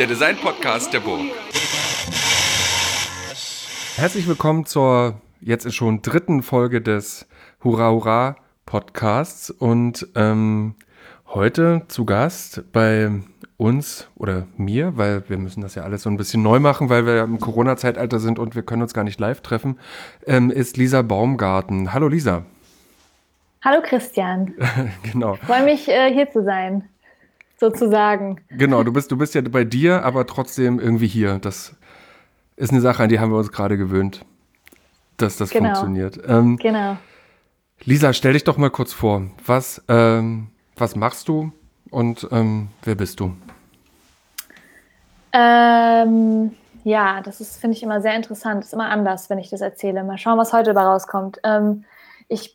der Design-Podcast der Burg. Herzlich willkommen zur jetzt schon 3. Folge des Hurra Hurra Podcasts und heute zu Gast bei uns oder mir, weil wir müssen das ja alles so ein bisschen neu machen, weil wir im Corona-Zeitalter sind und wir können uns gar nicht live treffen, ist Lisa Baumgarten. Hallo Lisa. Hallo Christian. Genau. Ich freue mich, hier zu sein, sozusagen. Genau, du bist ja bei dir, aber trotzdem irgendwie hier. Das ist eine Sache, an die haben wir uns gerade gewöhnt, dass das funktioniert. Genau. Lisa, stell dich doch mal kurz vor. Was machst du und wer bist du? Ja, das finde ich immer sehr interessant. Das ist immer anders, wenn ich das erzähle. Mal schauen, was heute dabei rauskommt. Ich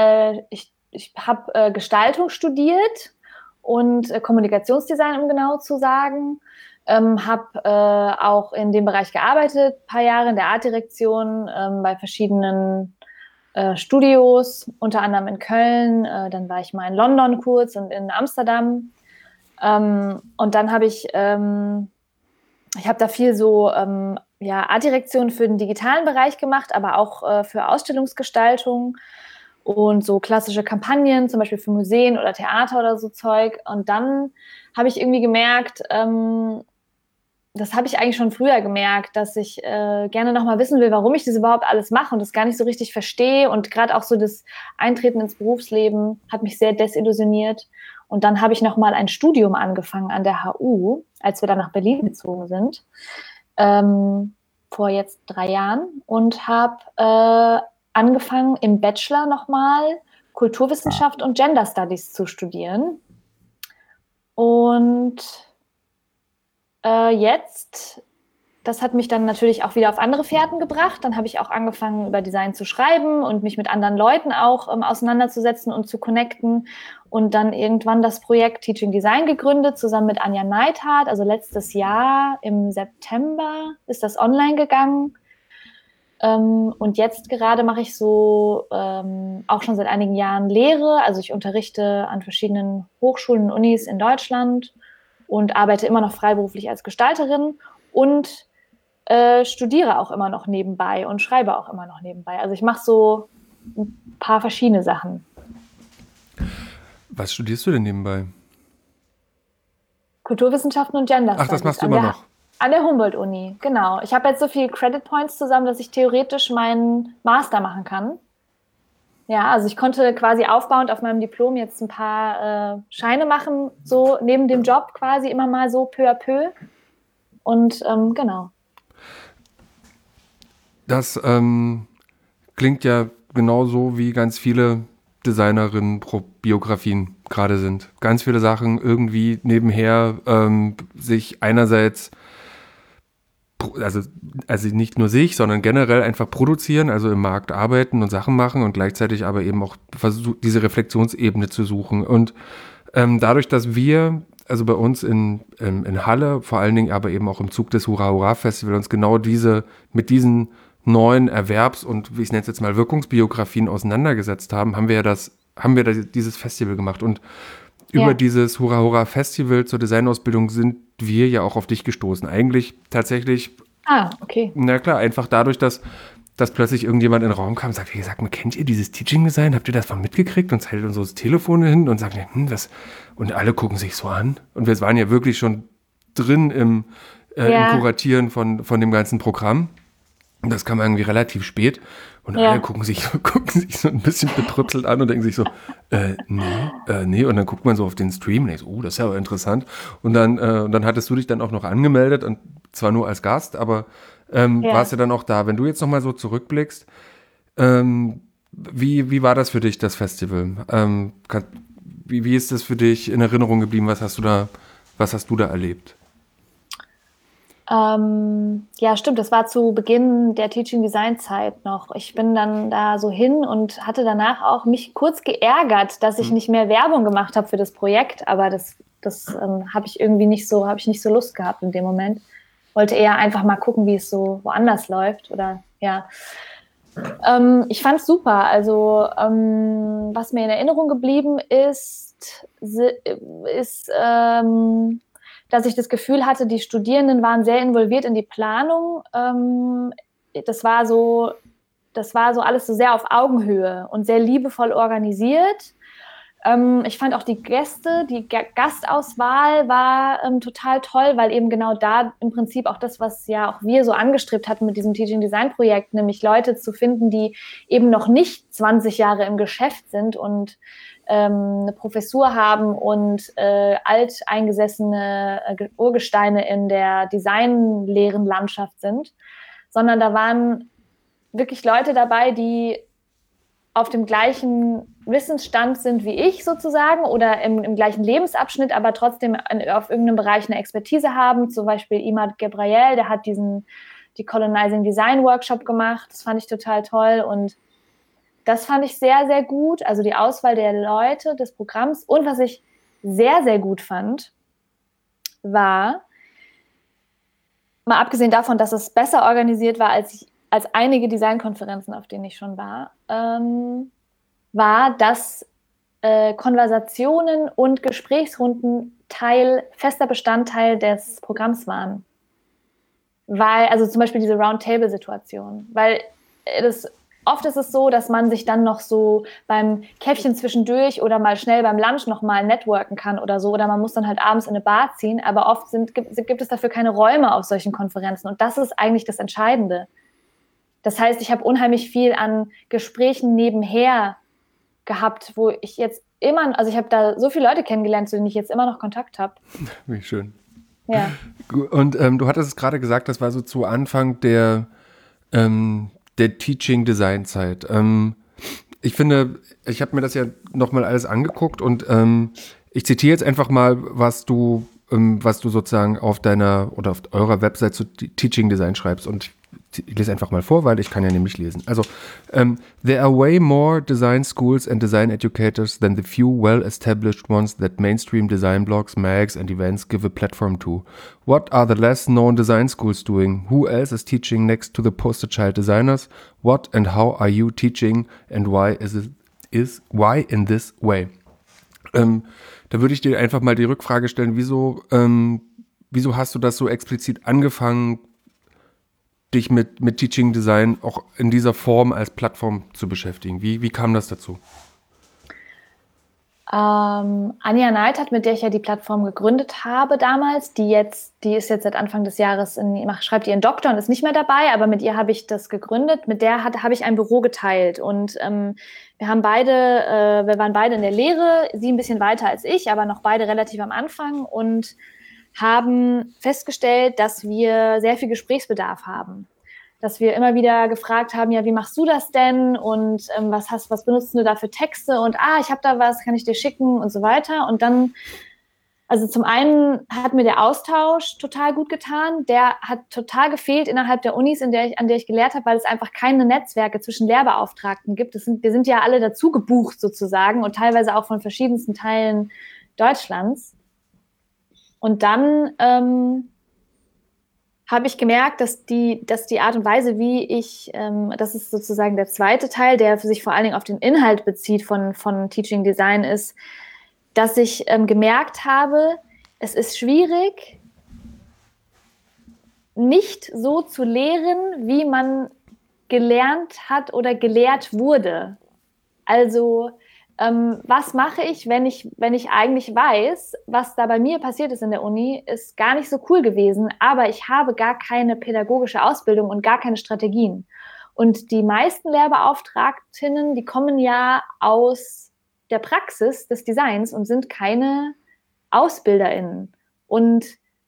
habe Gestaltung studiert und Kommunikationsdesign, um genau zu sagen. Habe auch in dem Bereich gearbeitet, ein paar Jahre in der Artdirektion, bei verschiedenen Studios, unter anderem in Köln. Dann war ich mal in London kurz und in Amsterdam. Und dann habe ich habe da viel so Artdirektion für den digitalen Bereich gemacht, aber auch für Ausstellungsgestaltung und so klassische Kampagnen, zum Beispiel für Museen oder Theater oder so Zeug. Und dann habe ich irgendwie gemerkt, das habe ich eigentlich schon früher gemerkt, dass ich gerne nochmal wissen will, warum ich das überhaupt alles mache und das gar nicht so richtig verstehe. Und gerade auch so das Eintreten ins Berufsleben hat mich sehr desillusioniert. Und dann habe ich nochmal ein Studium angefangen an der HU, als wir dann nach Berlin gezogen sind, vor jetzt 3 Jahren. Und habe angefangen, im Bachelor nochmal Kulturwissenschaft und Gender Studies zu studieren. Und jetzt, das hat mich dann natürlich auch wieder auf andere Fährten gebracht. Dann habe ich auch angefangen, über Design zu schreiben und mich mit anderen Leuten auch auseinanderzusetzen und zu connecten. Und dann irgendwann das Projekt Teaching Design gegründet, zusammen mit Anja Neithardt. Also letztes Jahr im September ist das online gegangen. Und jetzt gerade mache ich so auch schon seit einigen Jahren Lehre. Also ich unterrichte an verschiedenen Hochschulen und Unis in Deutschland und arbeite immer noch freiberuflich als Gestalterin und studiere auch immer noch nebenbei und schreibe auch immer noch nebenbei. Also ich mache so ein paar verschiedene Sachen. Was studierst du denn nebenbei? Kulturwissenschaften und Gender Studies. Ach, das machst du immer noch? An der Humboldt-Uni, genau. Ich habe jetzt so viele Credit Points zusammen, dass ich theoretisch meinen Master machen kann. Ja, also ich konnte quasi aufbauend auf meinem Diplom jetzt ein paar Scheine machen, so neben dem Job quasi immer mal so peu à peu. Und genau. Das klingt ja genauso, wie ganz viele Designerinnen-Biografien gerade sind. Ganz viele Sachen irgendwie nebenher sich einerseits also nicht nur sich, sondern generell einfach produzieren, also im Markt arbeiten und Sachen machen und gleichzeitig aber eben auch diese Reflexionsebene zu suchen. Und dadurch, dass wir, also bei uns in Halle, vor allen Dingen aber eben auch im Zug des Hurra Hurra Festival uns genau mit diesen neuen Erwerbs- und, wie ich es nenne jetzt mal, Wirkungsbiografien auseinandergesetzt haben, haben wir dieses Festival gemacht. Und über dieses Hurra Hurra Festival zur Designausbildung sind wir ja auch auf dich gestoßen. Eigentlich tatsächlich, okay. Na klar, einfach dadurch, dass plötzlich irgendjemand in den Raum kam und sagt, kennt ihr dieses Teaching Design? Habt ihr das mal mitgekriegt? Und hält uns so das Telefon hin und sagt, was? Und alle gucken sich so an. Und wir waren ja wirklich schon drin im Kuratieren von dem ganzen Programm. Und das kam irgendwie relativ spät. Und alle gucken sich so ein bisschen betrüpselt an und denken sich so, nee. Und dann guckt man so auf den Stream und denkt so, das ist ja aber interessant. Und dann hattest du dich dann auch noch angemeldet, und zwar nur als Gast, aber warst ja dann auch da. Wenn du jetzt nochmal so zurückblickst, wie war das für dich, das Festival? Wie ist das für dich in Erinnerung geblieben? Was hast du da erlebt? Ja, stimmt. Das war zu Beginn der Teaching Design Zeit noch. Ich bin dann da so hin und hatte danach auch mich kurz geärgert, dass ich nicht mehr Werbung gemacht habe für das Projekt. Aber das habe ich irgendwie nicht so Lust gehabt in dem Moment. Wollte eher einfach mal gucken, wie es so woanders läuft. Oder ja. Ich fand es super. Also was mir in Erinnerung geblieben ist dass ich das Gefühl hatte, die Studierenden waren sehr involviert in die Planung. Das war so alles so sehr auf Augenhöhe und sehr liebevoll organisiert. Ich fand auch die Gastauswahl war total toll, weil eben genau da im Prinzip auch das, was ja auch wir so angestrebt hatten mit diesem Teaching Design Projekt, nämlich Leute zu finden, die eben noch nicht 20 Jahre im Geschäft sind und eine Professur haben und alteingesessene Urgesteine in der designleeren Landschaft sind, sondern da waren wirklich Leute dabei, die auf dem gleichen Wissensstand sind wie ich sozusagen oder im gleichen Lebensabschnitt, aber trotzdem auf irgendeinem Bereich eine Expertise haben. Zum Beispiel Imad Gebrayel, der hat die Colonizing Design Workshop gemacht. Das fand ich total toll und das fand ich sehr, sehr gut. Also die Auswahl der Leute, des Programms. Und was ich sehr, sehr gut fand, war, mal abgesehen davon, dass es besser organisiert war als einige Designkonferenzen, auf denen ich schon war, dass Konversationen und Gesprächsrunden fester Bestandteil des Programms waren. Also zum Beispiel diese Roundtable-Situation. Weil oft ist es so, dass man sich dann noch so beim Käffchen zwischendurch oder mal schnell beim Lunch noch mal networken kann oder so. Oder man muss dann halt abends in eine Bar ziehen. Aber oft gibt es dafür keine Räume auf solchen Konferenzen. Und das ist eigentlich das Entscheidende. Das heißt, ich habe unheimlich viel an Gesprächen nebenher gehabt, wo ich jetzt ich habe da so viele Leute kennengelernt, zu denen ich jetzt immer noch Kontakt habe. Wie schön. Ja. Und du hattest es gerade gesagt, das war so zu Anfang der Teaching-Design-Zeit. Ich finde, ich habe mir das ja nochmal alles angeguckt und ich zitiere jetzt einfach mal, was du sozusagen auf eurer Website zu Teaching Design schreibst und ich lese einfach mal vor, weil ich kann ja nämlich lesen. Also, there are way more design schools and design educators than the few well-established ones that mainstream design blogs, mags and events give a platform to. What are the less-known design schools doing? Who else is teaching next to the poster child designers? What and how are you teaching and why why in this way? Da würde ich dir einfach mal die Rückfrage stellen, wieso hast du das so explizit angefangen, dich mit Teaching Design auch in dieser Form als Plattform zu beschäftigen? Wie kam das dazu? Anja Neidhardt, mit der ich ja die Plattform gegründet habe damals, die ist jetzt seit Anfang des Jahres, schreibt ihren Doktor und ist nicht mehr dabei, aber mit ihr habe ich das gegründet. Mit der habe ich ein Büro geteilt und wir waren beide in der Lehre, sie ein bisschen weiter als ich, aber noch beide relativ am Anfang und haben festgestellt, dass wir sehr viel Gesprächsbedarf haben. Dass wir immer wieder gefragt haben, ja, wie machst du das denn? Und was benutzt du da für Texte? Und ich habe da was, kann ich dir schicken und so weiter. Und dann, also zum einen hat mir der Austausch total gut getan. Der hat total gefehlt innerhalb der Unis, an der ich gelehrt habe, weil es einfach keine Netzwerke zwischen Lehrbeauftragten gibt. Wir sind ja alle dazu gebucht sozusagen und teilweise auch von verschiedensten Teilen Deutschlands. Und dann habe ich gemerkt, dass die Art und Weise, wie ich, das ist sozusagen der zweite Teil, der sich vor allen Dingen auf den Inhalt bezieht von Teaching Design, ist, dass ich gemerkt habe, es ist schwierig, nicht so zu lehren, wie man gelernt hat oder gelehrt wurde. Also was mache ich, wenn ich eigentlich weiß, was da bei mir passiert ist in der Uni, ist gar nicht so cool gewesen, aber ich habe gar keine pädagogische Ausbildung und gar keine Strategien. Und die meisten Lehrbeauftragtinnen, die kommen ja aus der Praxis des Designs und sind keine AusbilderInnen. Und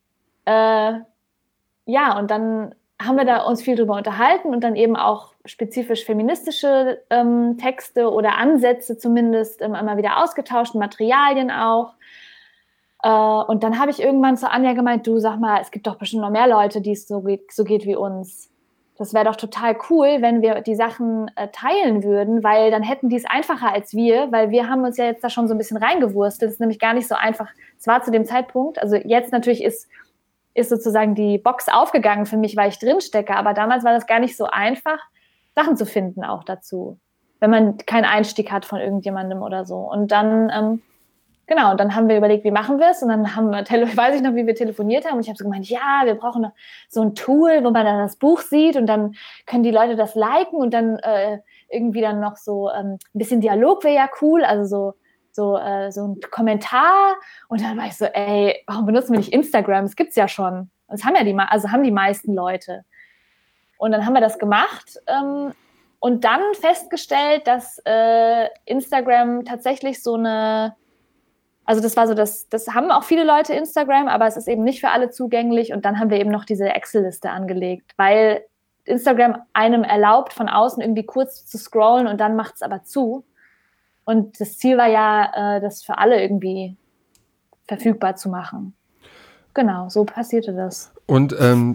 und dann haben wir da uns viel drüber unterhalten und dann eben auch spezifisch feministische Texte oder Ansätze zumindest immer wieder ausgetauscht, Materialien auch. Und dann habe ich irgendwann zu Anja gemeint, du sag mal, es gibt doch bestimmt noch mehr Leute, die es so geht wie uns. Das wäre doch total cool, wenn wir die Sachen teilen würden, weil dann hätten die es einfacher als wir, weil wir haben uns ja jetzt da schon so ein bisschen reingewurstelt. Es ist nämlich gar nicht so einfach. Es war zu dem Zeitpunkt, also jetzt natürlich ist sozusagen die Box aufgegangen für mich, weil ich drinstecke. Aber damals war das gar nicht so einfach, Sachen zu finden auch dazu, wenn man keinen Einstieg hat von irgendjemandem oder so. Und dann Genau, und dann haben wir überlegt, wie machen wir es? Und dann weiß ich noch, wie wir telefoniert haben. Und ich habe so gemeint, ja, wir brauchen so ein Tool, wo man dann das Buch sieht und dann können die Leute das liken und dann irgendwie dann noch so ein bisschen Dialog wäre ja cool, also so ein Kommentar. Und dann war ich so, ey, warum benutzen wir nicht Instagram? Das gibt's ja schon. Das haben ja haben die meisten Leute. Und dann haben wir das gemacht und dann festgestellt, dass Instagram tatsächlich also das war so, das haben auch viele Leute Instagram, aber es ist eben nicht für alle zugänglich. Und dann haben wir eben noch diese Excel-Liste angelegt, weil Instagram einem erlaubt, von außen irgendwie kurz zu scrollen und dann macht es aber zu. Und das Ziel war ja, das für alle irgendwie verfügbar zu machen. Genau, so passierte das. Und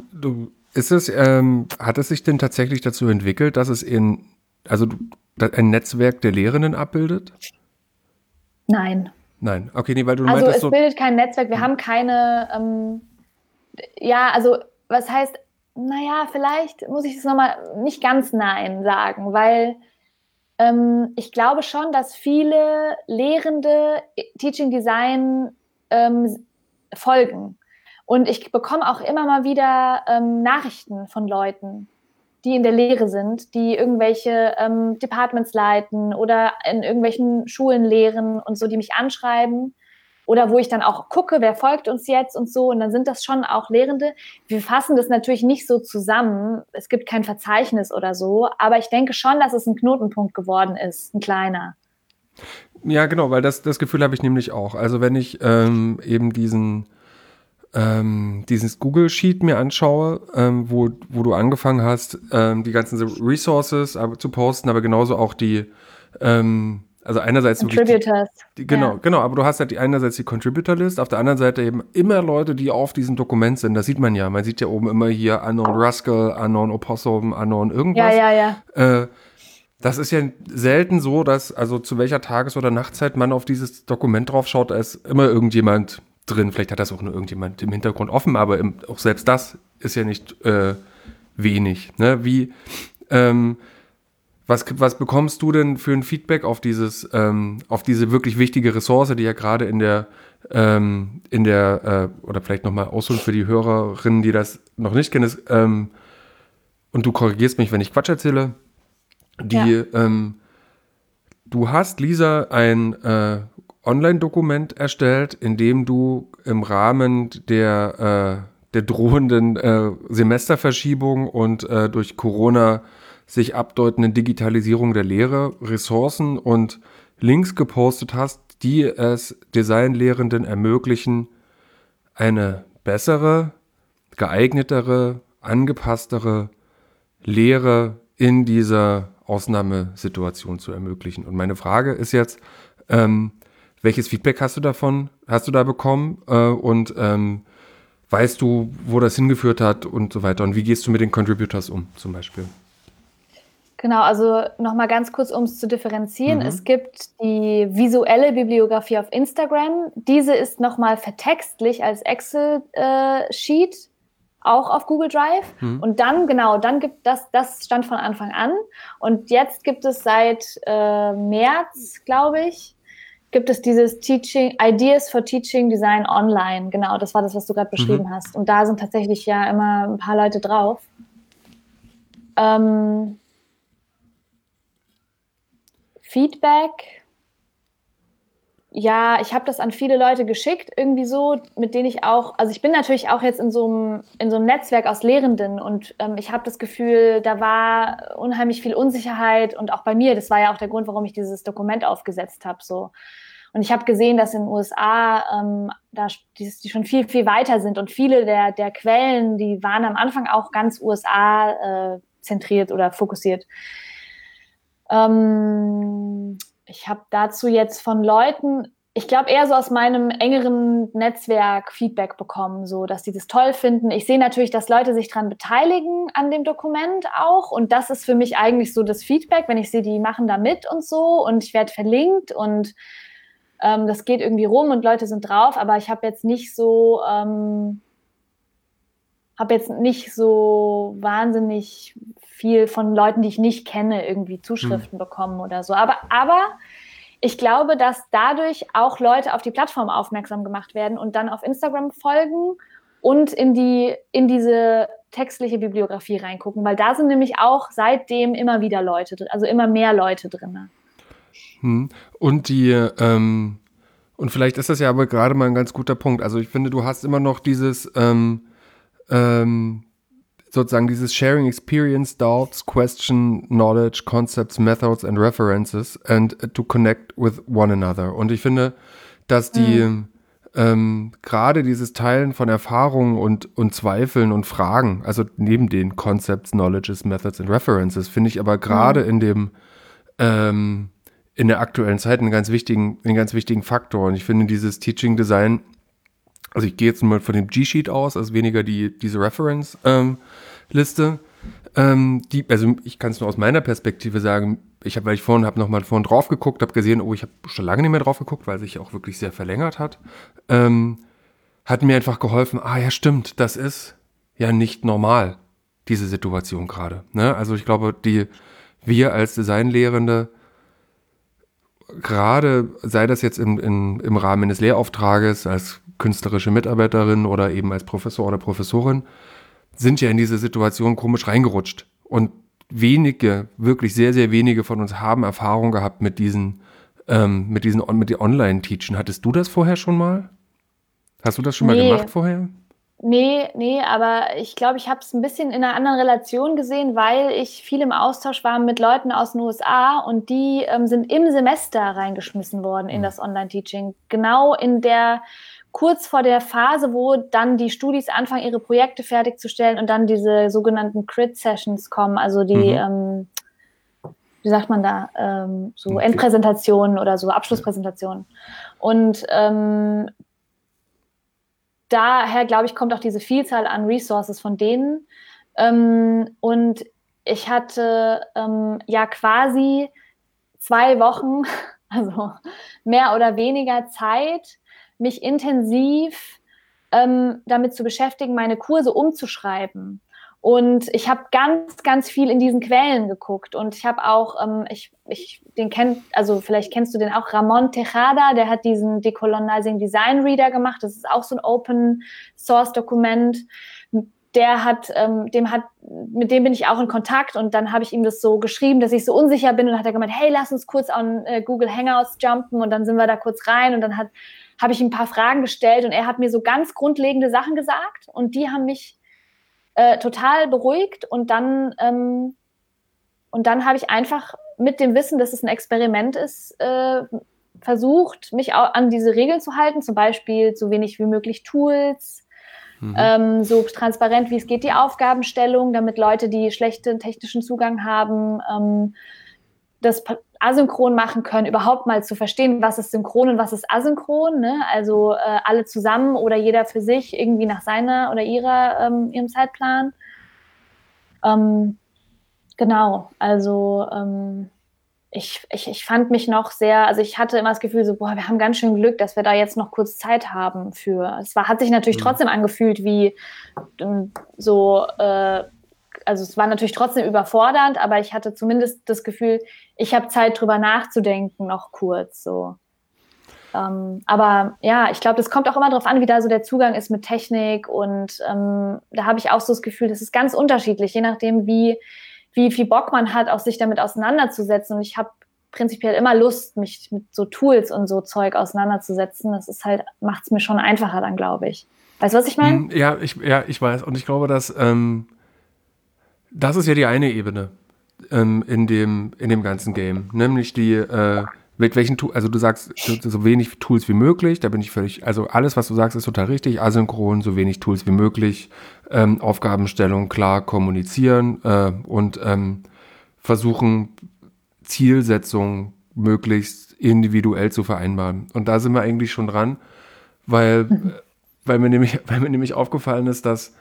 hat es sich denn tatsächlich dazu entwickelt, dass es ein Netzwerk der Lehrenden abbildet? Nein. Nein, okay, nee, weil du meintest, es bildet kein Netzwerk, wir haben keine, was heißt, naja, vielleicht muss ich das nochmal nicht ganz nein sagen, weil ich glaube schon, dass viele Lehrende Teaching Design folgen. Und ich bekomme auch immer mal wieder Nachrichten von Leuten, die in der Lehre sind, die irgendwelche Departments leiten oder in irgendwelchen Schulen lehren und so, die mich anschreiben. Oder wo ich dann auch gucke, wer folgt uns jetzt und so. Und dann sind das schon auch Lehrende. Wir fassen das natürlich nicht so zusammen. Es gibt kein Verzeichnis oder so. Aber ich denke schon, dass es ein Knotenpunkt geworden ist, ein kleiner. Ja, genau, weil das Gefühl habe ich nämlich auch. Also wenn ich eben dieses Google Sheet mir anschaue, wo du angefangen hast, die ganzen Resources zu posten, aber genauso auch also einerseits Contributors. Genau, aber du hast halt einerseits die Contributor-List, auf der anderen Seite eben immer Leute, die auf diesem Dokument sind. Das sieht man ja. Man sieht ja oben immer hier Unknown Rascal, Unknown Opossum, Unknown irgendwas. Ja. Das ist ja selten so, dass, also zu welcher Tages- oder Nachtzeit man auf dieses Dokument drauf schaut, da ist immer irgendjemand drin. Vielleicht hat das auch nur irgendjemand im Hintergrund offen, aber auch selbst das ist ja nicht wenig. Ne? Was bekommst du denn für ein Feedback auf auf diese wirklich wichtige Ressource, die ja gerade oder vielleicht nochmal ausholen für die Hörerinnen, die das noch nicht kennen, und du korrigierst mich, wenn ich Quatsch erzähle, du hast, Lisa, ein Online-Dokument erstellt, in dem du im Rahmen der drohenden Semesterverschiebung und durch Corona sich abdeutenden Digitalisierung der Lehre Ressourcen und Links gepostet hast, die es Designlehrenden ermöglichen, eine bessere, geeignetere, angepasstere Lehre in dieser Ausnahmesituation zu ermöglichen. Und meine Frage ist jetzt, welches Feedback hast du da bekommen und weißt du, wo das hingeführt hat und so weiter? Und wie gehst du mit den Contributors um, zum Beispiel? Genau, also nochmal ganz kurz, um es zu differenzieren. Es gibt die visuelle Bibliografie auf Instagram. Diese ist nochmal vertextlich als Excel-Sheet, auch auf Google Drive. Und dann gibt das stand von Anfang an. Und jetzt gibt es seit März, glaube ich, gibt es dieses Ideas for Teaching Design Online. Genau, das war das, was du gerade beschrieben hast. Und da sind tatsächlich ja immer ein paar Leute drauf. Feedback, ja, ich habe das an viele Leute geschickt, irgendwie so, mit denen ich auch, also ich bin natürlich auch jetzt in so einem Netzwerk aus Lehrenden und ich habe das Gefühl, da war unheimlich viel Unsicherheit und auch bei mir, das war ja auch der Grund, warum ich dieses Dokument aufgesetzt habe, so. Und ich habe gesehen, dass in den USA die schon viel, viel weiter sind und viele der Quellen, die waren am Anfang auch ganz USA zentriert oder fokussiert. Ich habe dazu jetzt von Leuten, ich glaube eher so aus meinem engeren Netzwerk Feedback bekommen, so dass die das toll finden. Ich sehe natürlich, dass Leute sich daran beteiligen an dem Dokument auch und das ist für mich eigentlich so das Feedback, wenn ich sehe, die machen da mit und so und ich werde verlinkt und das geht irgendwie rum und Leute sind drauf, aber ich habe jetzt nicht so wahnsinnig viel von Leuten, die ich nicht kenne, irgendwie Zuschriften bekommen oder so. Aber Ich glaube, dass dadurch auch Leute auf die Plattform aufmerksam gemacht werden und dann auf Instagram folgen und in diese textliche Bibliografie reingucken, weil da sind nämlich auch seitdem immer wieder Leute drin, also immer mehr Leute drin. Und und vielleicht ist das ja aber gerade mal ein ganz guter Punkt. Also ich finde, du hast immer noch dieses sozusagen dieses Sharing Experience, Doubts, Question, Knowledge, Concepts, Methods and References and to connect with one another. Und ich finde, dass die gerade dieses Teilen von Erfahrungen und Zweifeln und Fragen, also neben den Concepts, Knowledges, Methods and References, finde ich aber gerade in der aktuellen Zeit einen ganz wichtigen Faktor. Und ich finde dieses Teaching Design, also ich gehe jetzt mal von dem G-Sheet aus, also weniger diese Reference-Liste. Also ich kann es nur aus meiner Perspektive sagen, weil ich vorhin nochmal drauf geguckt, habe gesehen, ich habe schon lange nicht mehr drauf geguckt, weil sich auch wirklich sehr verlängert hat. Hat mir einfach geholfen, ja stimmt, das ist ja nicht normal, diese Situation gerade. Ne? Also ich glaube, wir als Designlehrende, gerade sei das jetzt im Rahmen eines Lehrauftrages als künstlerische Mitarbeiterin oder eben als Professor oder Professorin, sind ja in diese Situation komisch reingerutscht. Und wirklich sehr, sehr wenige von uns haben Erfahrung gehabt mit den Online-Teachen. Hattest du das vorher schon mal? Hast du das schon mal gemacht vorher? Nee, aber ich glaube, ich habe es ein bisschen in einer anderen Relation gesehen, weil ich viel im Austausch war mit Leuten aus den USA und die sind im Semester reingeschmissen worden in das Online-Teaching. Genau kurz vor der Phase, wo dann die Studis anfangen, ihre Projekte fertigzustellen und dann diese sogenannten Crit-Sessions kommen, also die, wie sagt man da, so Endpräsentationen oder so Abschlusspräsentationen. Und daher, glaube ich, kommt auch diese Vielzahl an Resources von denen. Und ich hatte ja quasi 2 Wochen, also mehr oder weniger Zeit, mich intensiv damit zu beschäftigen, meine Kurse umzuschreiben. Und ich habe ganz, ganz viel in diesen Quellen geguckt. Und ich habe auch, vielleicht kennst du den auch, Ramon Tejada, der hat diesen Decolonizing Design Reader gemacht. Das ist auch so ein Open-Source-Dokument. Mit dem bin ich auch in Kontakt. Und dann habe ich ihm das so geschrieben, dass ich so unsicher bin. Und dann hat er gemeint, hey, lass uns kurz an Google Hangouts jumpen. Und dann sind wir da kurz rein. Und dann habe ich ihm ein paar Fragen gestellt. Und er hat mir so ganz grundlegende Sachen gesagt. Und die haben mich total beruhigt und dann habe ich einfach mit dem Wissen, dass es ein Experiment ist, versucht, mich auch an diese Regeln zu halten, zum Beispiel so wenig wie möglich Tools, so transparent wie es geht die Aufgabenstellung, damit Leute, die schlechten technischen Zugang haben, das asynchron machen können, überhaupt mal zu verstehen, was ist synchron und was ist asynchron, ne? Also alle zusammen oder jeder für sich irgendwie nach seiner oder ihrem Zeitplan. Genau, also ich fand mich noch sehr, also ich hatte immer das Gefühl so, wir haben ganz schön Glück, dass wir da jetzt noch kurz Zeit haben für. Hat sich natürlich trotzdem angefühlt wie also es war natürlich trotzdem überfordernd, aber ich hatte zumindest das Gefühl, ich habe Zeit, drüber nachzudenken, noch kurz so. Aber ja, ich glaube, das kommt auch immer darauf an, wie da so der Zugang ist mit Technik und da habe ich auch so das Gefühl, das ist ganz unterschiedlich, je nachdem, wie viel Bock man hat, auch sich damit auseinanderzusetzen. Und ich habe prinzipiell immer Lust, mich mit so Tools und so Zeug auseinanderzusetzen. Das ist halt, macht es mir schon einfacher dann, glaube ich. Weißt du, was ich meine? Ja, ich weiß. Und ich glaube, dass das ist ja die eine Ebene in dem ganzen Game, nämlich mit welchen Tools, also du sagst so wenig Tools wie möglich, da bin ich völlig, also alles, was du sagst, ist total richtig, asynchron, so wenig Tools wie möglich, Aufgabenstellung klar kommunizieren und versuchen, Zielsetzungen möglichst individuell zu vereinbaren. Und da sind wir eigentlich schon dran, weil mir nämlich aufgefallen ist, dass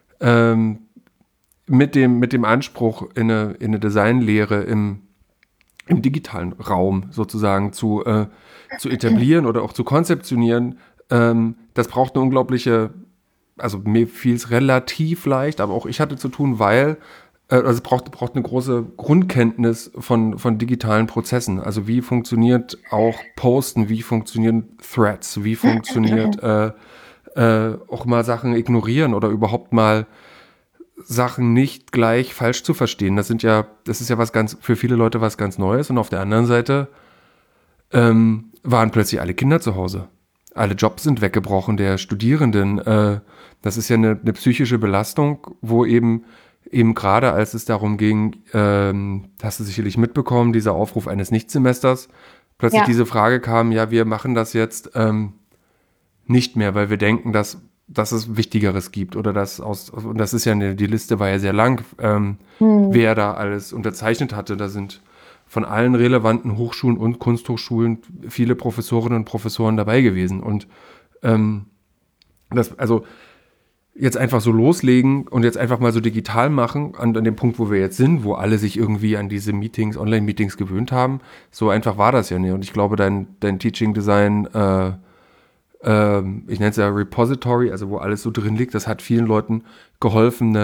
mit dem Anspruch in eine Designlehre im digitalen Raum sozusagen zu etablieren oder auch zu konzeptionieren, das braucht eine unglaubliche, also mir fiel es relativ leicht, aber auch ich hatte zu tun, weil also es braucht eine große Grundkenntnis von digitalen Prozessen. Also wie funktioniert auch Posten, wie funktionieren Threads, wie funktioniert auch mal Sachen ignorieren oder überhaupt mal Sachen nicht gleich falsch zu verstehen. Das ist ja für viele Leute was ganz Neues. Und auf der anderen Seite waren plötzlich alle Kinder zu Hause. Alle Jobs sind weggebrochen der Studierenden. Das ist ja eine psychische Belastung, wo eben gerade als es darum ging, hast du sicherlich mitbekommen, dieser Aufruf eines Nichtsemesters, plötzlich diese Frage kam, ja, wir machen das jetzt nicht mehr, weil wir denken, dass es Wichtigeres gibt oder und das ist ja die Liste war ja sehr lang, wer da alles unterzeichnet hatte. Da sind von allen relevanten Hochschulen und Kunsthochschulen viele Professorinnen und Professoren dabei gewesen. Und also jetzt einfach so loslegen und jetzt einfach mal so digital machen, an dem Punkt, wo wir jetzt sind, wo alle sich irgendwie an diese Meetings, Online-Meetings gewöhnt haben, so einfach war das ja nicht. Und ich glaube, dein Teaching Design, ich nenne es ja Repository, also wo alles so drin liegt, das hat vielen Leuten geholfen,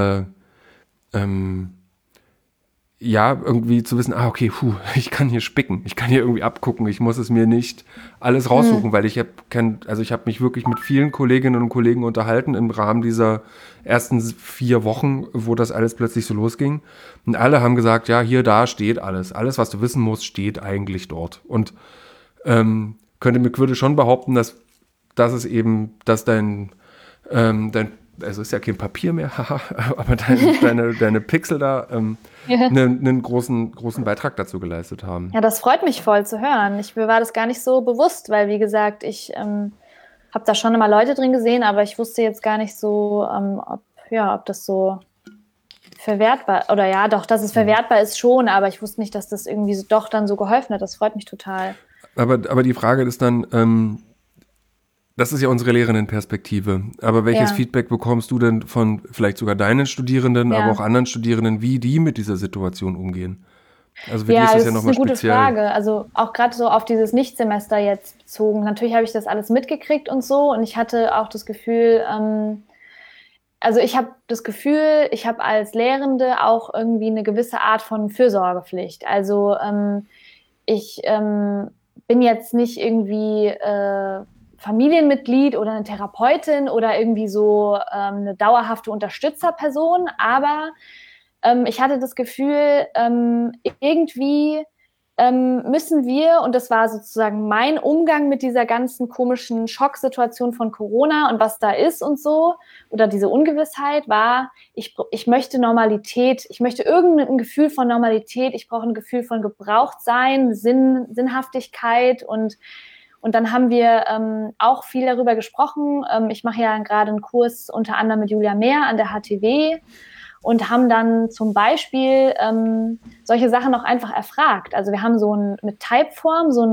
irgendwie zu wissen, okay, ich kann hier spicken, ich kann hier irgendwie abgucken, ich muss es mir nicht alles raussuchen, weil ich habe mich wirklich mit vielen Kolleginnen und Kollegen unterhalten im Rahmen dieser ersten 4 Wochen, wo das alles plötzlich so losging. Und alle haben gesagt, ja, da steht alles. Alles, was du wissen musst, steht eigentlich dort. Und würde schon behaupten, dass es eben, dass dein also ist ja kein Papier mehr, aber deine Pixel da einen großen Beitrag dazu geleistet haben. Ja, das freut mich voll zu hören. Mir war das gar nicht so bewusst, weil, wie gesagt, ich habe da schon immer Leute drin gesehen, aber ich wusste jetzt gar nicht so, ob das so verwertbar, oder ja, doch, dass es verwertbar ist schon, aber ich wusste nicht, dass das irgendwie doch dann so geholfen hat. Das freut mich total. Aber die Frage ist dann, das ist ja unsere Lehrenden-Perspektive. Aber welches Feedback bekommst du denn von vielleicht sogar deinen Studierenden, aber auch anderen Studierenden, wie die mit dieser Situation umgehen? Also für die ist das ja nochmal speziell. Das ist eine gute Frage. Also auch gerade so auf dieses Nichtsemester jetzt bezogen. Natürlich habe ich das alles mitgekriegt und so. Und ich hatte auch das Gefühl, ich habe als Lehrende auch irgendwie eine gewisse Art von Fürsorgepflicht. Also ich bin jetzt nicht irgendwie Familienmitglied oder eine Therapeutin oder irgendwie so eine dauerhafte Unterstützerperson, aber ich hatte das Gefühl, irgendwie müssen wir, und das war sozusagen mein Umgang mit dieser ganzen komischen Schocksituation von Corona und was da ist und so, oder diese Ungewissheit war, ich möchte Normalität, ich möchte irgendein Gefühl von Normalität, ich brauche ein Gefühl von Gebrauchtsein, Sinnhaftigkeit und dann haben wir auch viel darüber gesprochen. Ich mache ja gerade einen Kurs unter anderem mit Julia Mehr an der HTW und haben dann zum Beispiel solche Sachen noch einfach erfragt. Also wir haben mit Typeform so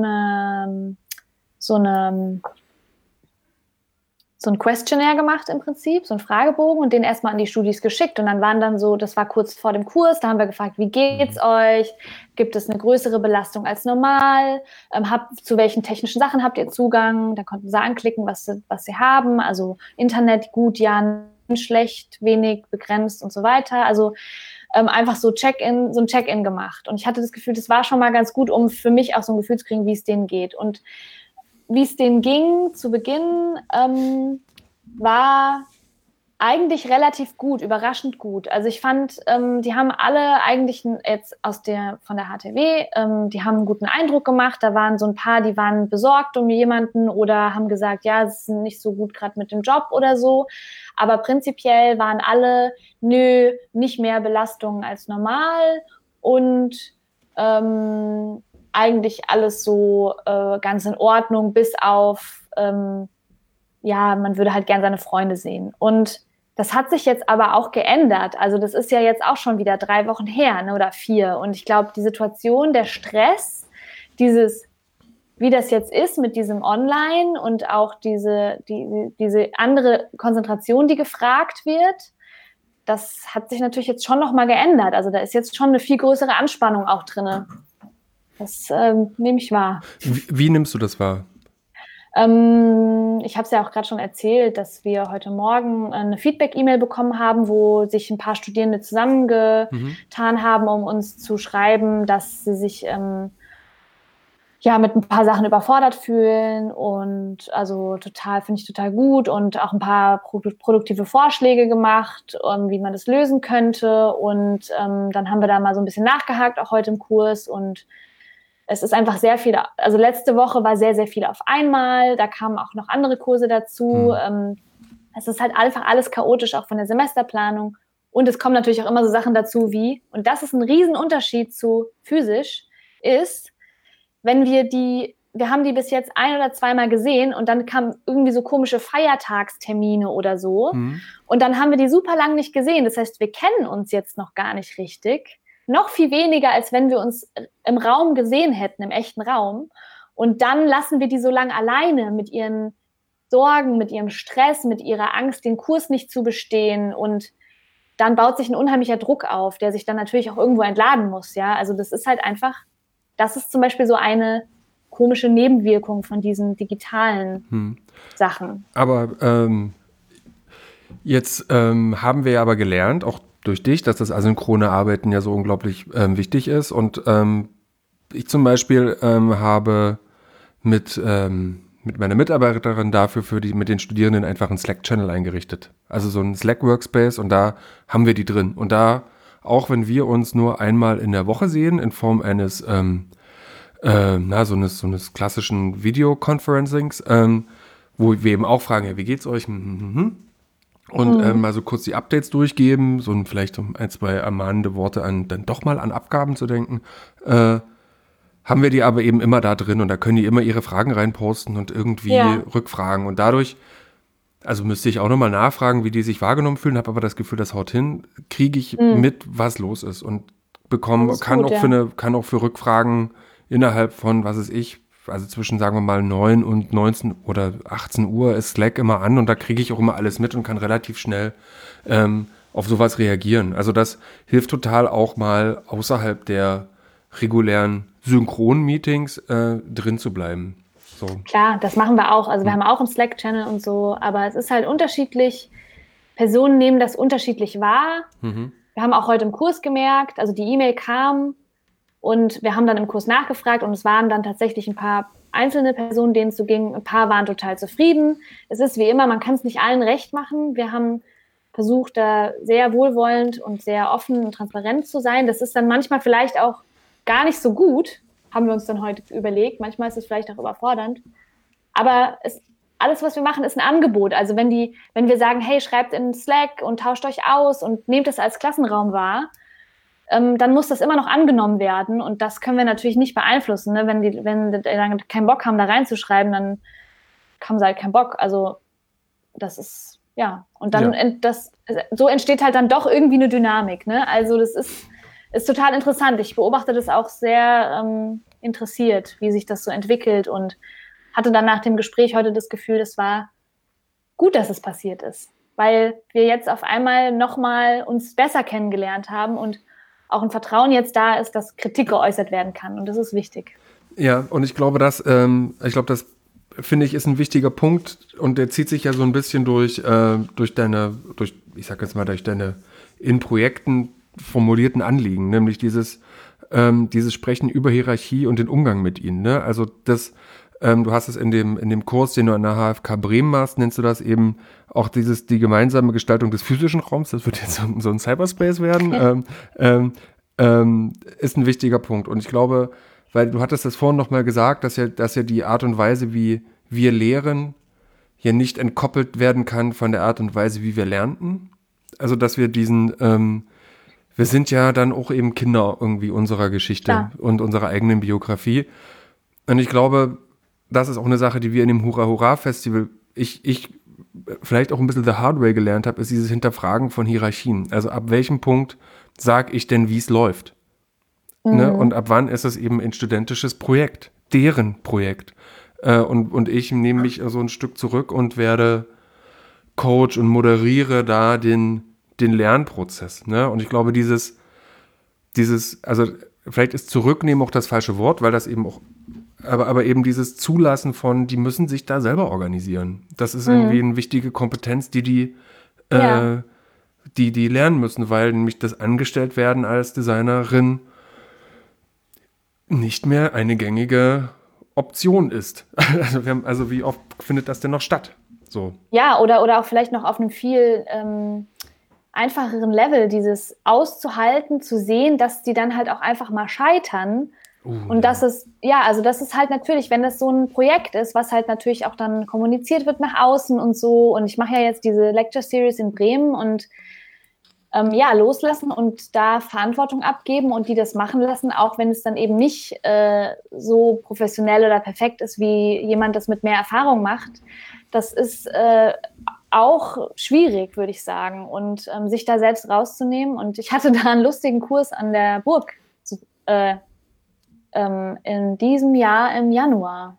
ein Questionnaire gemacht im Prinzip, so ein Fragebogen und den erstmal an die Studis geschickt. Und dann das war kurz vor dem Kurs, da haben wir gefragt, wie geht's euch? Gibt es eine größere Belastung als normal? Zu welchen technischen Sachen habt ihr Zugang? Da konnten sie anklicken, was sie haben. Also Internet gut, ja, schlecht, wenig, begrenzt und so weiter. Also einfach so ein Check-in gemacht. Und ich hatte das Gefühl, das war schon mal ganz gut, um für mich auch so ein Gefühl zu kriegen, wie es denen geht. Und wie es denen ging zu Beginn, war eigentlich relativ gut, überraschend gut. Also ich fand, die haben alle eigentlich jetzt von der HTW, die haben einen guten Eindruck gemacht. Da waren so ein paar, die waren besorgt um jemanden oder haben gesagt, ja, es ist nicht so gut gerade mit dem Job oder so. Aber prinzipiell waren alle, nicht mehr Belastungen als normal und eigentlich alles so ganz in Ordnung, bis auf, man würde halt gern seine Freunde sehen. Und das hat sich jetzt aber auch geändert. Also das ist ja jetzt auch schon wieder 3 Wochen her, ne, oder 4. Und ich glaube, die Situation, der Stress, wie das jetzt ist mit diesem Online und auch diese andere Konzentration, die gefragt wird, das hat sich natürlich jetzt schon nochmal geändert. Also da ist jetzt schon eine viel größere Anspannung auch drin. Das nehme ich wahr. Wie nimmst du das wahr? Ich habe es ja auch gerade schon erzählt, dass wir heute Morgen eine Feedback-E-Mail bekommen haben, wo sich ein paar Studierende zusammengetan haben, um uns zu schreiben, dass sie sich mit ein paar Sachen überfordert fühlen und also finde ich total gut und auch ein paar produktive Vorschläge gemacht, wie man das lösen könnte und dann haben wir da mal so ein bisschen nachgehakt, auch heute im Kurs und es ist einfach sehr viel, also letzte Woche war sehr, sehr viel auf einmal, da kamen auch noch andere Kurse dazu, es ist halt einfach alles chaotisch, auch von der Semesterplanung und es kommen natürlich auch immer so Sachen dazu wie, und das ist ein Riesenunterschied zu physisch, ist, wenn wir haben die bis jetzt 1 oder 2 Mal gesehen und dann kamen irgendwie so komische Feiertagstermine oder so. Und dann haben wir die super lang nicht gesehen. Das heißt, wir kennen uns jetzt noch gar nicht richtig. Noch viel weniger, als wenn wir uns im Raum gesehen hätten, im echten Raum. Und dann lassen wir die so lange alleine mit ihren Sorgen, mit ihrem Stress, mit ihrer Angst, den Kurs nicht zu bestehen. Und dann baut sich ein unheimlicher Druck auf, der sich dann natürlich auch irgendwo entladen muss. Ja, also das ist halt einfach. Das ist zum Beispiel so eine komische Nebenwirkung von diesen digitalen Sachen. Aber jetzt haben wir ja aber gelernt, auch durch dich, dass das asynchrone Arbeiten ja so unglaublich wichtig ist. Und ich zum Beispiel habe mit meiner Mitarbeiterin dafür mit den Studierenden einfach einen Slack-Channel eingerichtet. Also so ein Slack-Workspace und da haben wir die drin. Und da, auch wenn wir uns nur einmal in der Woche sehen, in Form eines so eines klassischen Videoconferencings, wo wir eben auch fragen, ja, wie geht's euch? Und mal so kurz die Updates durchgeben, vielleicht um 1, 2 ermahnende Worte dann doch mal an Abgaben zu denken, haben wir die aber eben immer da drin und da können die immer ihre Fragen reinposten und irgendwie rückfragen und dadurch, also müsste ich auch nochmal nachfragen, wie die sich wahrgenommen fühlen, habe aber das Gefühl, das haut hin, kriege ich mit, was los ist und kann auch für Rückfragen innerhalb von, was weiß ich, also zwischen, sagen wir mal, 9 und 19 oder 18 Uhr ist Slack immer an und da kriege ich auch immer alles mit und kann relativ schnell auf sowas reagieren. Also das hilft total auch mal außerhalb der regulären Synchron-Meetings drin zu bleiben. So. Klar, das machen wir auch. Also wir haben auch einen Slack-Channel und so, aber es ist halt unterschiedlich. Personen nehmen das unterschiedlich wahr. Wir haben auch heute im Kurs gemerkt, also die E-Mail kam und wir haben dann im Kurs nachgefragt und es waren dann tatsächlich ein paar einzelne Personen, denen es so ging. Ein paar waren total zufrieden. Es ist wie immer, man kann es nicht allen recht machen. Wir haben versucht, da sehr wohlwollend und sehr offen und transparent zu sein. Das ist dann manchmal vielleicht auch gar nicht so gut, haben wir uns dann heute überlegt. Manchmal ist es vielleicht auch überfordernd. Aber alles, was wir machen, ist ein Angebot. Also wenn wir sagen, hey, schreibt in Slack und tauscht euch aus und nehmt es als Klassenraum wahr, dann muss das immer noch angenommen werden. Und das können wir natürlich nicht beeinflussen. Ne? Wenn die dann keinen Bock haben, da reinzuschreiben, dann haben sie halt keinen Bock. Also das ist, ja. Und dann so entsteht halt dann doch irgendwie eine Dynamik. Ne? Also das ist total interessant. Ich beobachte das auch sehr interessiert, wie sich das so entwickelt und hatte dann nach dem Gespräch heute das Gefühl, das war gut, dass es passiert ist, weil wir jetzt auf einmal nochmal uns besser kennengelernt haben und auch ein Vertrauen jetzt da ist, dass Kritik geäußert werden kann und das ist wichtig. Ja, und ich glaube, das finde ich, ist ein wichtiger Punkt und der zieht sich ja so ein bisschen durch deine in Projekten formulierten Anliegen, nämlich dieses Sprechen über Hierarchie und den Umgang mit ihnen. Ne? Also du hast es in dem Kurs, den du an der HFK Bremen machst, nennst du das eben auch die gemeinsame Gestaltung des physischen Raums. Das wird jetzt so ein Cyberspace werden. Ist ein wichtiger Punkt. Und ich glaube, weil du hattest das vorhin nochmal gesagt, dass ja die Art und Weise, wie wir lehren, ja nicht entkoppelt werden kann von der Art und Weise, wie wir lernten. Also, dass wir wir sind ja dann auch eben Kinder irgendwie unserer Geschichte und unserer eigenen Biografie. Und ich glaube, das ist auch eine Sache, die wir in dem Hurra Hurra Festival, ich vielleicht auch ein bisschen the hard way gelernt habe, ist dieses Hinterfragen von Hierarchien. Also ab welchem Punkt sage ich denn, wie es läuft? Ne? Und ab wann ist es eben ein studentisches Projekt, deren Projekt? Und ich nehme mich so ein Stück zurück und werde Coach und moderiere da den Lernprozess. Ne? Und ich glaube, also vielleicht ist zurücknehmen auch das falsche Wort, weil das eben auch, aber eben dieses Zulassen von, die müssen sich da selber organisieren. Das ist irgendwie eine wichtige Kompetenz, die lernen müssen, weil nämlich das Angestelltwerden als Designerin nicht mehr eine gängige Option ist. Also wie oft findet das denn noch statt? So. Ja, oder auch vielleicht noch auf einem viel einfacheren Level, dieses auszuhalten, zu sehen, dass die dann halt auch einfach mal scheitern. Und das ist, also das ist halt natürlich, wenn das so ein Projekt ist, was halt natürlich auch dann kommuniziert wird nach außen und so. Und ich mache ja jetzt diese Lecture Series in Bremen und loslassen und da Verantwortung abgeben und die das machen lassen, auch wenn es dann eben nicht so professionell oder perfekt ist, wie jemand das mit mehr Erfahrung macht. Das ist auch schwierig, würde ich sagen, und sich da selbst rauszunehmen. Und ich hatte da einen lustigen Kurs an der Burg in diesem Jahr im Januar.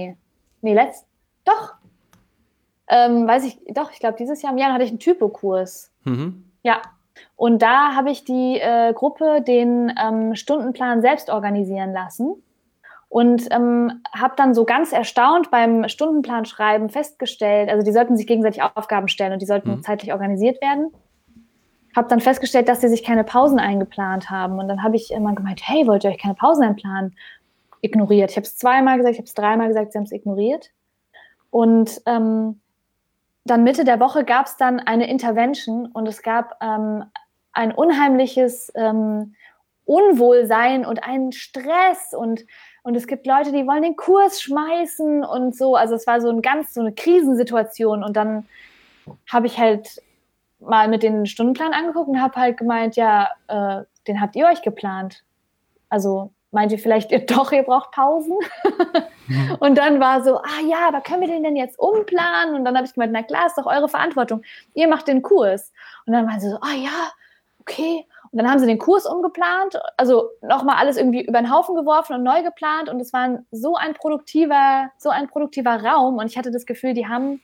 Ich glaube, dieses Jahr im Januar hatte ich einen Typokurs. Ja, und da habe ich die Gruppe den Stundenplan selbst organisieren lassen und habe dann so ganz erstaunt beim Stundenplanschreiben festgestellt, also die sollten sich gegenseitig Aufgaben stellen und die sollten zeitlich organisiert werden. Habe dann festgestellt, dass sie sich keine Pausen eingeplant haben. Und dann habe ich immer gemeint, hey, wollt ihr euch keine Pausen einplanen? Ignoriert. Ich habe es zweimal gesagt, ich habe es dreimal gesagt, sie haben es ignoriert. Und dann Mitte der Woche gab es dann eine Intervention und es gab ein unheimliches Unwohlsein und einen Stress und es gibt Leute, die wollen den Kurs schmeißen und so. Also es war so eine Krisensituation und dann habe ich halt mal mit den Stundenplan angeguckt und habe halt gemeint, den habt ihr euch geplant. Also meint ihr vielleicht ihr braucht Pausen? Und dann war so, aber können wir den denn jetzt umplanen? Und dann habe ich gemeint, na klar, ist doch eure Verantwortung. Ihr macht den Kurs. Und dann waren sie so, okay. Und dann haben sie den Kurs umgeplant, also nochmal alles irgendwie über den Haufen geworfen und neu geplant. Und es war so ein produktiver Raum. Und ich hatte das Gefühl, die haben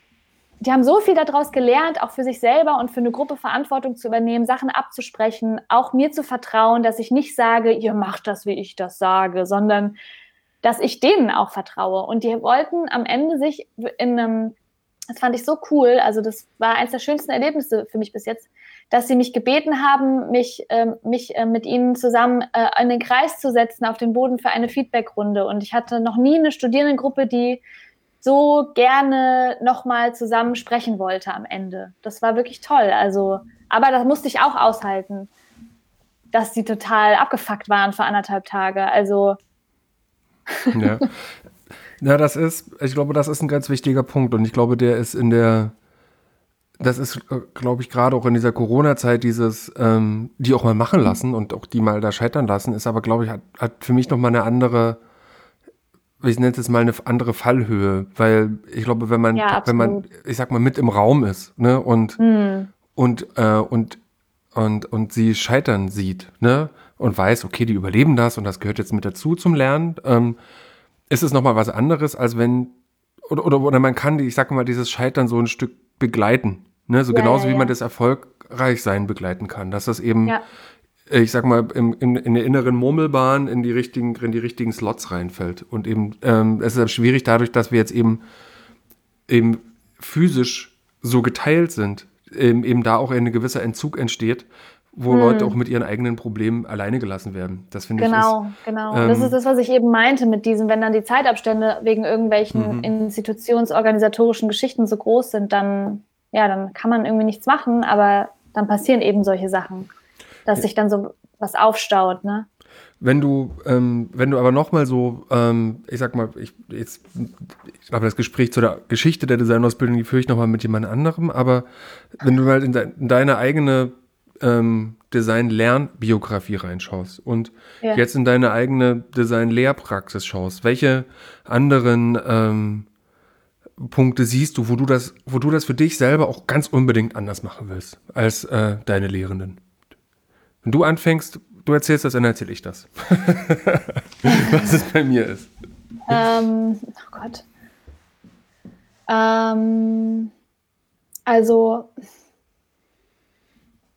so viel daraus gelernt, auch für sich selber und für eine Gruppe Verantwortung zu übernehmen, Sachen abzusprechen, auch mir zu vertrauen, dass ich nicht sage, ihr macht das, wie ich das sage, sondern dass ich denen auch vertraue. Und die wollten am Ende sich das fand ich so cool, also das war eines der schönsten Erlebnisse für mich bis jetzt, dass sie mich gebeten haben, mich mit ihnen zusammen in den Kreis zu setzen, auf den Boden für eine Feedbackrunde. Und ich hatte noch nie eine Studierendengruppe, die so gerne nochmal zusammen sprechen wollte am Ende. Das war wirklich toll. Also, aber das musste ich auch aushalten, dass die total abgefuckt waren für 1,5 Tage. Also ja, ich glaube, das ist ein ganz wichtiger Punkt und ich glaube, das ist, glaube ich, gerade auch in dieser Corona-Zeit die auch mal machen lassen und auch die mal da scheitern lassen, ist aber, glaube ich, hat für mich nochmal eine andere, ich nenne es jetzt mal eine andere Fallhöhe, weil ich glaube, wenn man, ich sag mal, mit im Raum ist, ne, und sie scheitern sieht, ne, und weiß, okay, die überleben das und das gehört jetzt mit dazu zum Lernen, ist es nochmal was anderes, als wenn, oder man kann, ich sag mal, dieses Scheitern so ein Stück begleiten, ne, so genauso wie man das Erfolgreichsein begleiten kann, dass das eben, ich sag mal, in der inneren Murmelbahn in die richtigen Slots reinfällt. Und eben, es ist halt schwierig dadurch, dass wir jetzt eben physisch so geteilt sind, eben da auch ein gewisser Entzug entsteht, wo Leute auch mit ihren eigenen Problemen alleine gelassen werden. Das finde ich genau. Das ist das, was ich eben meinte mit diesem, wenn dann die Zeitabstände wegen irgendwelchen institutionsorganisatorischen Geschichten so groß sind, dann kann man irgendwie nichts machen, aber dann passieren eben solche Sachen, dass sich dann so was aufstaut, ne? Wenn du aber nochmal so, ich sag mal, ich glaube, das Gespräch zu der Geschichte der Designausbildung, die führe ich nochmal mit jemand anderem, aber wenn du mal in deine eigene Design-Lernbiografie reinschaust und jetzt in deine eigene Design-Lehrpraxis schaust, welche anderen Punkte siehst du, wo du das für dich selber auch ganz unbedingt anders machen willst als deine Lehrenden? Wenn du anfängst, du erzählst das, dann erzähle ich das. Was es bei mir ist. Oh Gott. Also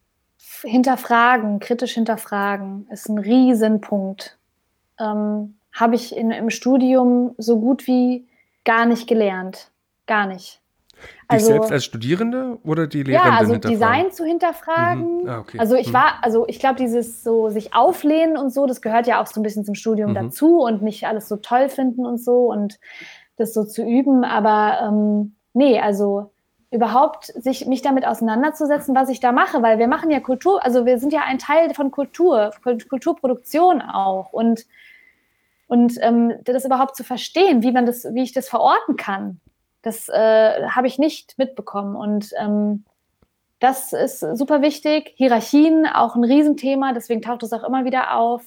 kritisch hinterfragen ist ein Riesenpunkt. habe ich im Studium so gut wie gar nicht gelernt. Gar nicht. Dich selbst als Studierende oder die Lehrenden ja, also hinterfragen? Design zu hinterfragen. Okay. Also ich glaube, dieses so sich auflehnen und so, das gehört ja auch so ein bisschen zum Studium dazu und nicht alles so toll finden und so und das so zu üben. Aber nee, also überhaupt mich damit auseinanderzusetzen, was ich da mache, weil wir machen ja Kultur, also wir sind ja ein Teil von Kulturproduktion auch und das überhaupt zu verstehen, wie ich das verorten kann, das habe ich nicht mitbekommen. Und das ist super wichtig. Hierarchien, auch ein Riesenthema, deswegen taucht es auch immer wieder auf.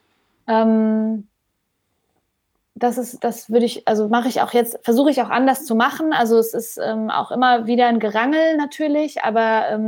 Das würde ich, also mache ich auch jetzt, versuche ich auch anders zu machen. Also es ist auch immer wieder ein Gerangel natürlich, aber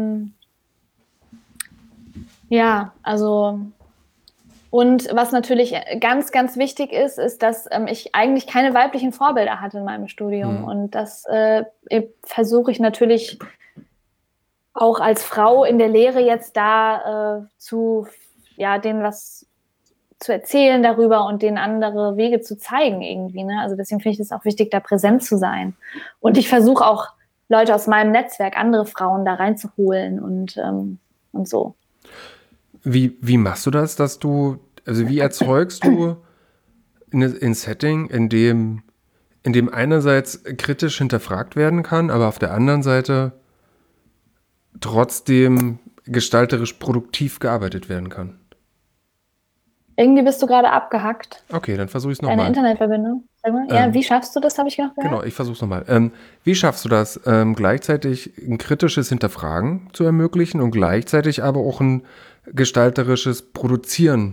ja, also und was natürlich ganz, ganz wichtig ist, dass ich eigentlich keine weiblichen Vorbilder hatte in meinem Studium. Und das versuche ich natürlich auch als Frau in der Lehre jetzt da denen was zu erzählen darüber und denen andere Wege zu zeigen irgendwie. Ne? Also deswegen finde ich es auch wichtig, da präsent zu sein. Und ich versuche auch Leute aus meinem Netzwerk, andere Frauen da reinzuholen und so. Wie machst du das, wie erzeugst du ein Setting, in dem einerseits kritisch hinterfragt werden kann, aber auf der anderen Seite trotzdem gestalterisch produktiv gearbeitet werden kann? Irgendwie bist du gerade abgehackt. Okay, dann versuche ich es nochmal. Eine Internetverbindung. Sag mal. Ja, wie schaffst du das, habe ich noch gehört? Genau, ich versuche es nochmal. Wie schaffst du das, gleichzeitig ein kritisches Hinterfragen zu ermöglichen und gleichzeitig aber auch ein gestalterisches Produzieren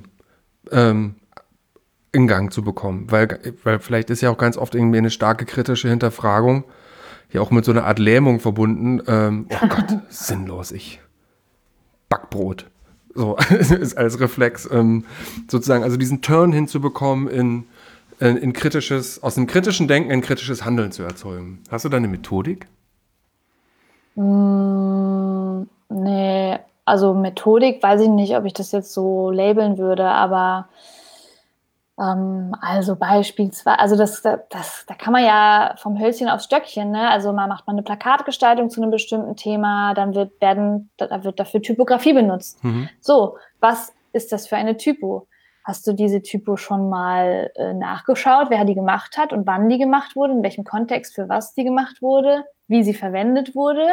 in Gang zu bekommen? Weil vielleicht ist ja auch ganz oft irgendwie eine starke kritische Hinterfragung ja auch mit so einer Art Lähmung verbunden. Oh Gott, sinnlos, ich Backbrot. So, ist als Reflex sozusagen, also diesen Turn hinzubekommen in kritisches, aus einem kritischen Denken ein kritisches Handeln zu erzeugen. Hast du da eine Methodik? Nee, also Methodik weiß ich nicht, ob ich das jetzt so labeln würde, aber also beispielsweise, also da kann man ja vom Hölzchen aufs Stöckchen, ne? Also macht man eine Plakatgestaltung zu einem bestimmten Thema, dann wird dafür Typografie benutzt. So, was ist das für eine Typo? Hast du diese Typo schon mal nachgeschaut, wer die gemacht hat und wann die gemacht wurde, in welchem Kontext, für was die gemacht wurde, wie sie verwendet wurde?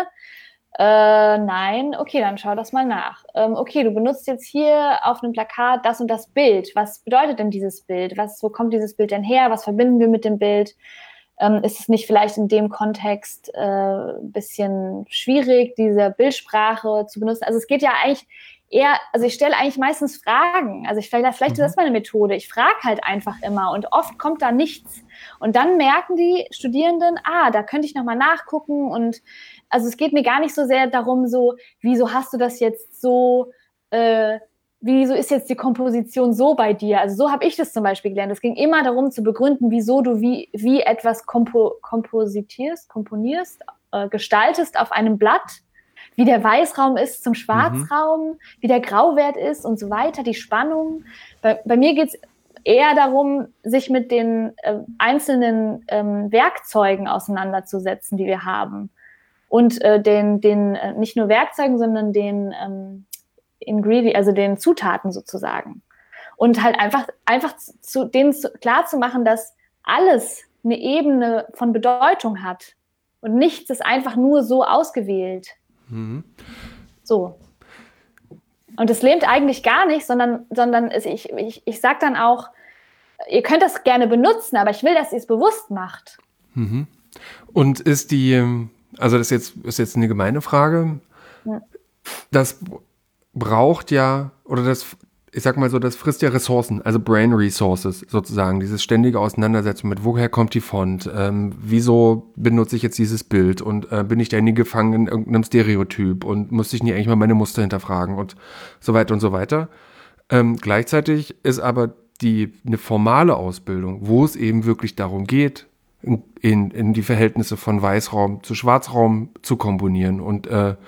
Nein, okay, dann schau das mal nach. Okay, du benutzt jetzt hier auf einem Plakat das und das Bild. Was bedeutet denn dieses Bild? Wo kommt dieses Bild denn her? Was verbinden wir mit dem Bild? Ist es nicht vielleicht in dem Kontext ein bisschen schwierig, diese Bildsprache zu benutzen? Also es geht ja eigentlich eher, also ich stelle eigentlich meistens Fragen. Also vielleicht ist das meine Methode. Ich frage halt einfach immer und oft kommt da nichts. Und dann merken die Studierenden, da könnte ich nochmal nachgucken. Und also es geht mir gar nicht so sehr darum, so, wieso hast du das jetzt so, wieso ist jetzt die Komposition so bei dir? Also so habe ich das zum Beispiel gelernt. Es ging immer darum zu begründen, wieso du wie etwas komponierst, gestaltest auf einem Blatt, wie der Weißraum ist zum Schwarzraum, wie der Grauwert ist und so weiter, die Spannung. Bei mir geht es eher darum, sich mit den einzelnen Werkzeugen auseinanderzusetzen, die wir haben. Und den nicht nur Werkzeugen, sondern den also den Zutaten sozusagen. Und halt einfach denen klar zu machen, dass alles eine Ebene von Bedeutung hat. Und nichts ist einfach nur so ausgewählt. So. Und das lähmt eigentlich gar nicht, sondern ich sage dann auch, ihr könnt das gerne benutzen, aber ich will, dass ihr es bewusst macht. Und also das ist jetzt eine gemeine Frage, das braucht ja, oder ich sag mal so, das frisst ja Ressourcen, also Brain Resources sozusagen, dieses ständige Auseinandersetzen mit, woher kommt die Font, wieso benutze ich jetzt dieses Bild und bin ich da nie gefangen in irgendeinem Stereotyp und muss ich nie eigentlich mal meine Muster hinterfragen und so weiter und so weiter. Gleichzeitig ist aber eine formale Ausbildung, wo es eben wirklich darum geht, in die Verhältnisse von Weißraum zu Schwarzraum zu komponieren und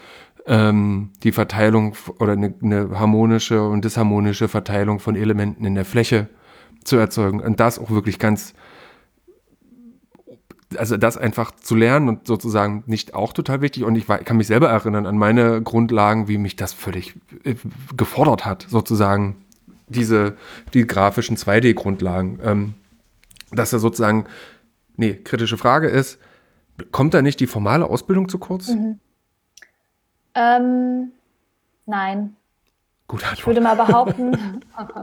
die Verteilung oder eine harmonische und disharmonische Verteilung von Elementen in der Fläche zu erzeugen und das auch wirklich also das einfach zu lernen und sozusagen nicht auch total wichtig. Und ich kann mich selber erinnern an meine Grundlagen, wie mich das völlig gefordert hat, sozusagen die grafischen 2D-Grundlagen. Dass da sozusagen, kritische Frage ist, kommt da nicht die formale Ausbildung zu kurz? Nein. Gut, ich würde mal behaupten,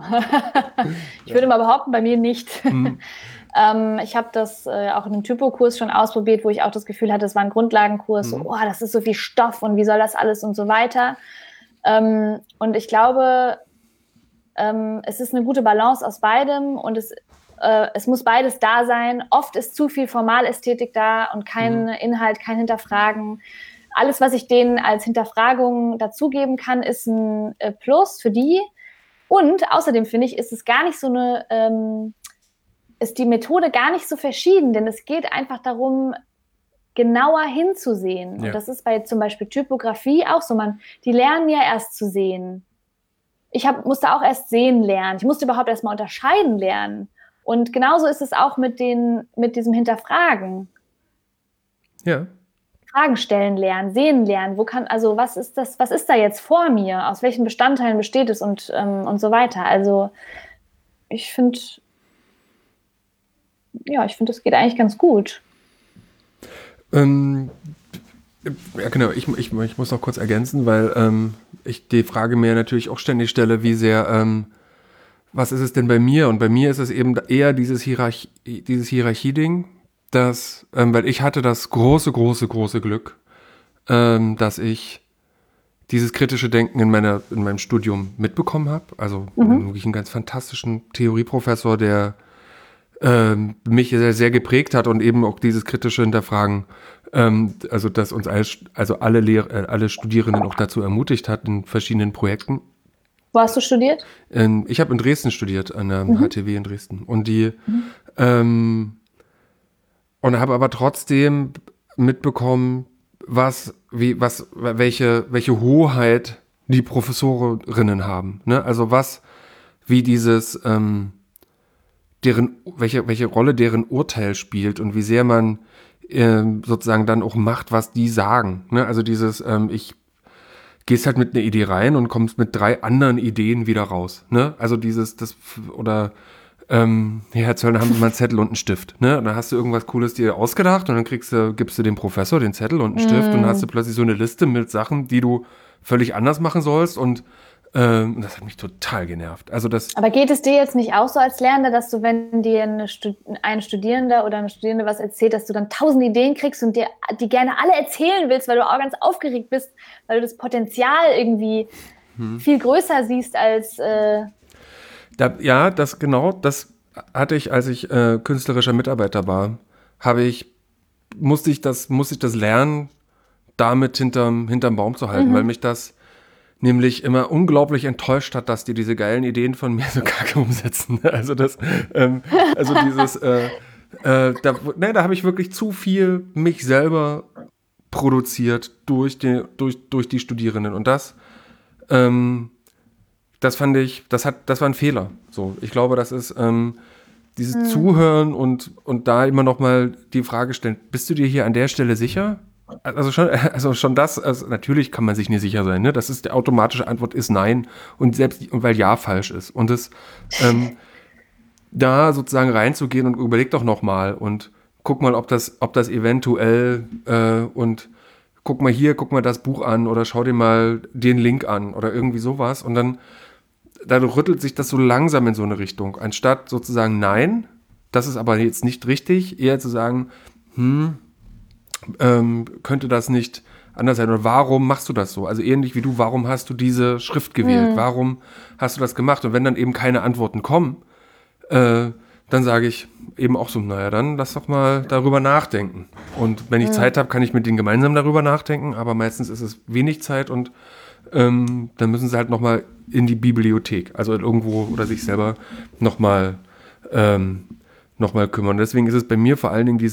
bei mir nicht. Ich habe das auch in einem Typo-Kurs schon ausprobiert, wo ich auch das Gefühl hatte, es war ein Grundlagenkurs, das ist so viel Stoff und wie soll das alles und so weiter. Und ich glaube, es ist eine gute Balance aus beidem und es muss beides da sein. Oft ist zu viel Formalästhetik da und kein Inhalt, kein Hinterfragen. Alles, was ich denen als Hinterfragung dazugeben kann, ist ein Plus für die. Und außerdem finde ich, ist es gar nicht so ist die Methode gar nicht so verschieden, denn es geht einfach darum, genauer hinzusehen. Ja. Und das ist bei zum Beispiel Typografie auch so. Die lernen ja erst zu sehen. Ich musste auch erst sehen lernen. Ich musste überhaupt erst mal unterscheiden lernen. Und genauso ist es auch mit diesem Hinterfragen. Ja. Fragen stellen lernen, sehen lernen. Was ist da jetzt vor mir? Aus welchen Bestandteilen besteht es und so weiter. Also ich finde, das geht eigentlich ganz gut. Ja, genau. Ich muss noch kurz ergänzen, weil ich die Frage mir natürlich auch ständig stelle, wie sehr, was ist es denn bei mir? Und bei mir ist es eben eher dieses Hierarchieding, weil ich hatte das große Glück, dass ich dieses kritische Denken in meinem Studium mitbekommen habe. Also wirklich einen ganz fantastischen Theorieprofessor, der mich sehr, sehr geprägt hat und eben auch dieses kritische Hinterfragen, also dass uns alle Studierenden auch dazu ermutigt hat in verschiedenen Projekten. Wo hast du studiert? Ich habe in Dresden studiert, an der HTW in Dresden. Und und habe aber trotzdem mitbekommen, welche Hoheit die Professorinnen haben. Ne? Also wie dieses welche Rolle deren Urteil spielt und wie sehr man sozusagen dann auch macht, was die sagen. Ne? Also gehst halt mit einer Idee rein und kommst mit 3 anderen Ideen wieder raus. Ne? Also Herr Zöllner, haben Sie mal einen Zettel und einen Stift. Ne? Und dann hast du irgendwas Cooles dir ausgedacht und dann gibst du dem Professor den Zettel und einen Stift und dann hast du plötzlich so eine Liste mit Sachen, die du völlig anders machen sollst und das hat mich total genervt. Aber geht es dir jetzt nicht auch so als Lernender, dass du, wenn dir ein Studierender oder eine Studierende was erzählt, dass du dann 1000 Ideen kriegst und dir die gerne alle erzählen willst, weil du auch ganz aufgeregt bist, weil du das Potenzial irgendwie viel größer siehst als... das hatte ich, als ich künstlerischer Mitarbeiter war, musste ich das Lernen damit hinterm Baum zu halten, weil mich das nämlich immer unglaublich enttäuscht hat, dass die diese geilen Ideen von mir so kacke umsetzen. Also da habe ich wirklich zu viel mich selber produziert durch die Studierenden. Und das fand ich, das war ein Fehler. So, ich glaube, das ist dieses Zuhören und da immer noch mal die Frage stellen, bist du dir hier an der Stelle sicher? Also schon das, natürlich kann man sich nicht sicher sein, ne? Das ist, die automatische Antwort ist nein und weil ja falsch ist. Und da sozusagen reinzugehen und überleg doch noch mal und guck mal, ob das eventuell und guck mal das Buch an oder schau dir mal den Link an oder irgendwie sowas und dann rüttelt sich das so langsam in so eine Richtung, anstatt sozusagen nein, das ist aber jetzt nicht richtig, eher zu sagen, könnte das nicht anders sein? Oder warum machst du das so? Also ähnlich wie du, warum hast du diese Schrift gewählt? Warum hast du das gemacht? Und wenn dann eben keine Antworten kommen, dann sage ich eben auch so, naja, dann lass doch mal darüber nachdenken. Und wenn ich Zeit habe, kann ich mit denen gemeinsam darüber nachdenken, aber meistens ist es wenig Zeit und dann müssen sie halt noch mal in die Bibliothek, also irgendwo oder sich selber noch mal kümmern. Deswegen ist es bei mir vor allen Dingen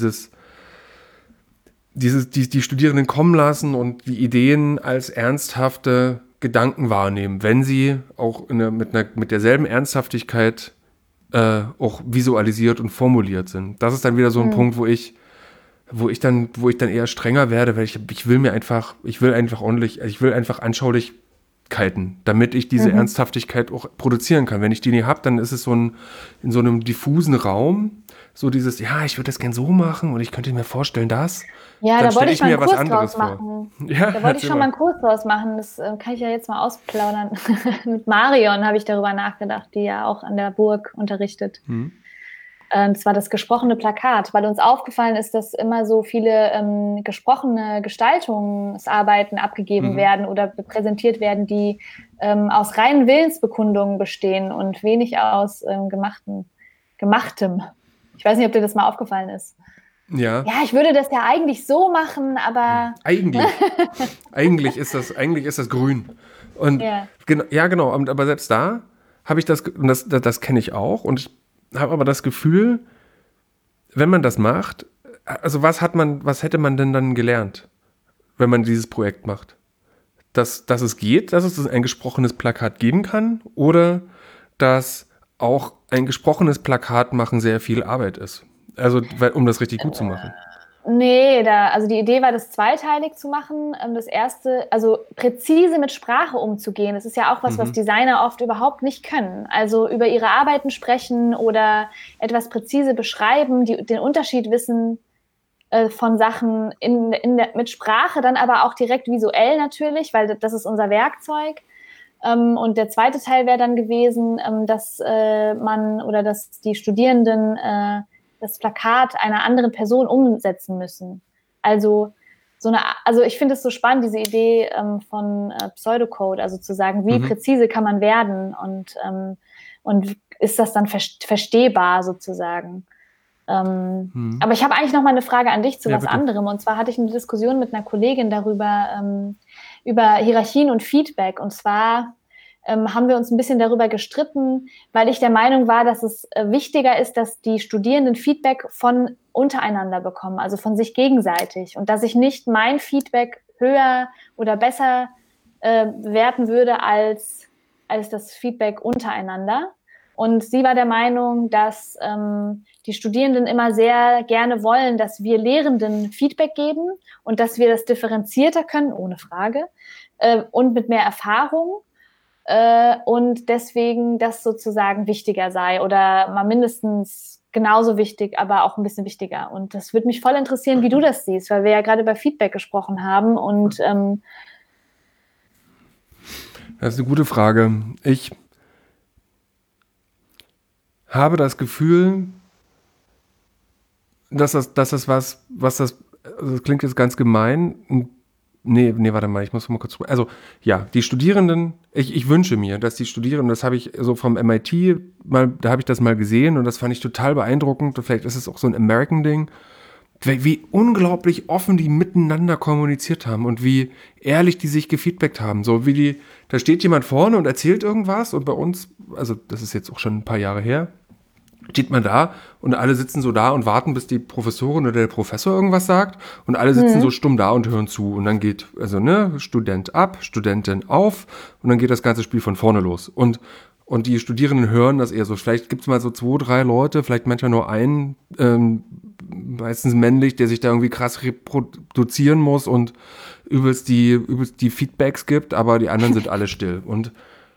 die Studierenden kommen lassen und die Ideen als ernsthafte Gedanken wahrnehmen, wenn sie auch mit derselben Ernsthaftigkeit auch visualisiert und formuliert sind. Das ist dann wieder so ein Punkt, wo ich dann eher strenger werde, weil ich will einfach Anschaulichkeiten, damit ich diese Ernsthaftigkeit auch produzieren kann. Wenn ich die nie habe, dann ist es in so einem diffusen Raum, so dieses, ja, ich würde das gern so machen und ich könnte mir vorstellen, das. Ja, dann da wollte ich mal einen was Kurs anderes draus machen. Ja, Da wollte ich schon mal einen Kurs draus machen. Das kann ich ja jetzt mal ausplaudern. Mit Marion habe ich darüber nachgedacht, die ja auch an der Burg unterrichtet. Das war das gesprochene Plakat, weil uns aufgefallen ist, dass immer so viele gesprochene Gestaltungsarbeiten abgegeben werden oder präsentiert werden, die aus reinen Willensbekundungen bestehen und wenig aus Gemachtem. Ich weiß nicht, ob dir das mal aufgefallen ist. Ja. Ja, ich würde das ja eigentlich so machen, aber... Eigentlich ist das grün. Und genau, aber selbst da habe ich das kenne ich auch und ich habe aber das Gefühl, wenn man das macht, also was hätte man denn dann gelernt, wenn man dieses Projekt macht? Dass es geht, dass es ein gesprochenes Plakat geben kann oder dass auch ein gesprochenes Plakat machen sehr viel Arbeit ist? Also, um das richtig gut zu machen. Nee, also die Idee war, das zweiteilig zu machen. Das erste, also präzise mit Sprache umzugehen. Das ist ja auch was Designer oft überhaupt nicht können. Also über ihre Arbeiten sprechen oder etwas präzise beschreiben, den Unterschied wissen von Sachen mit Sprache, dann aber auch direkt visuell natürlich, weil das ist unser Werkzeug. Und der zweite Teil wäre dann gewesen, dass die Studierenden das Plakat einer anderen Person umsetzen müssen. Also ich finde es so spannend, diese Idee von Pseudocode, also zu sagen, wie präzise kann man werden und ist das dann verstehbar sozusagen. Aber ich habe eigentlich noch mal eine Frage an dich zu was anderem. Und zwar hatte ich eine Diskussion mit einer Kollegin darüber, über Hierarchien und Feedback. Und zwar haben wir uns ein bisschen darüber gestritten, weil ich der Meinung war, dass es wichtiger ist, dass die Studierenden Feedback von untereinander bekommen, also von sich gegenseitig. Und dass ich nicht mein Feedback höher oder besser werten würde als das Feedback untereinander. Und sie war der Meinung, dass die Studierenden immer sehr gerne wollen, dass wir Lehrenden Feedback geben und dass wir das differenzierter können, ohne Frage, und mit mehr Erfahrung. Und deswegen das sozusagen wichtiger sei oder mal mindestens genauso wichtig, aber auch ein bisschen wichtiger. Und das würde mich voll interessieren, wie du das siehst, weil wir ja gerade über Feedback gesprochen haben. Und das ist eine gute Frage. Ich habe das Gefühl, dass das klingt jetzt ganz gemein. Nee, warte mal, ich muss mal kurz... Also, ja, die Studierenden, ich wünsche mir, dass die Studierenden, das habe ich so vom MIT, da habe ich das mal gesehen und das fand ich total beeindruckend. Vielleicht ist es auch so ein American-Ding, wie unglaublich offen die miteinander kommuniziert haben und wie ehrlich die sich gefeedbackt haben. So wie da steht jemand vorne und erzählt irgendwas und bei uns, also das ist jetzt auch schon ein paar Jahre her, steht man da und alle sitzen so da und warten, bis die Professorin oder der Professor irgendwas sagt und alle sitzen so stumm da und hören zu und dann geht, Student ab, Studentin auf und dann geht das ganze Spiel von vorne los und die Studierenden hören das eher so. Vielleicht gibt es mal so 2, 3 Leute, vielleicht manchmal nur einen, meistens männlich, der sich da irgendwie krass reproduzieren muss und übelst die Feedbacks gibt, aber die anderen sind alle still und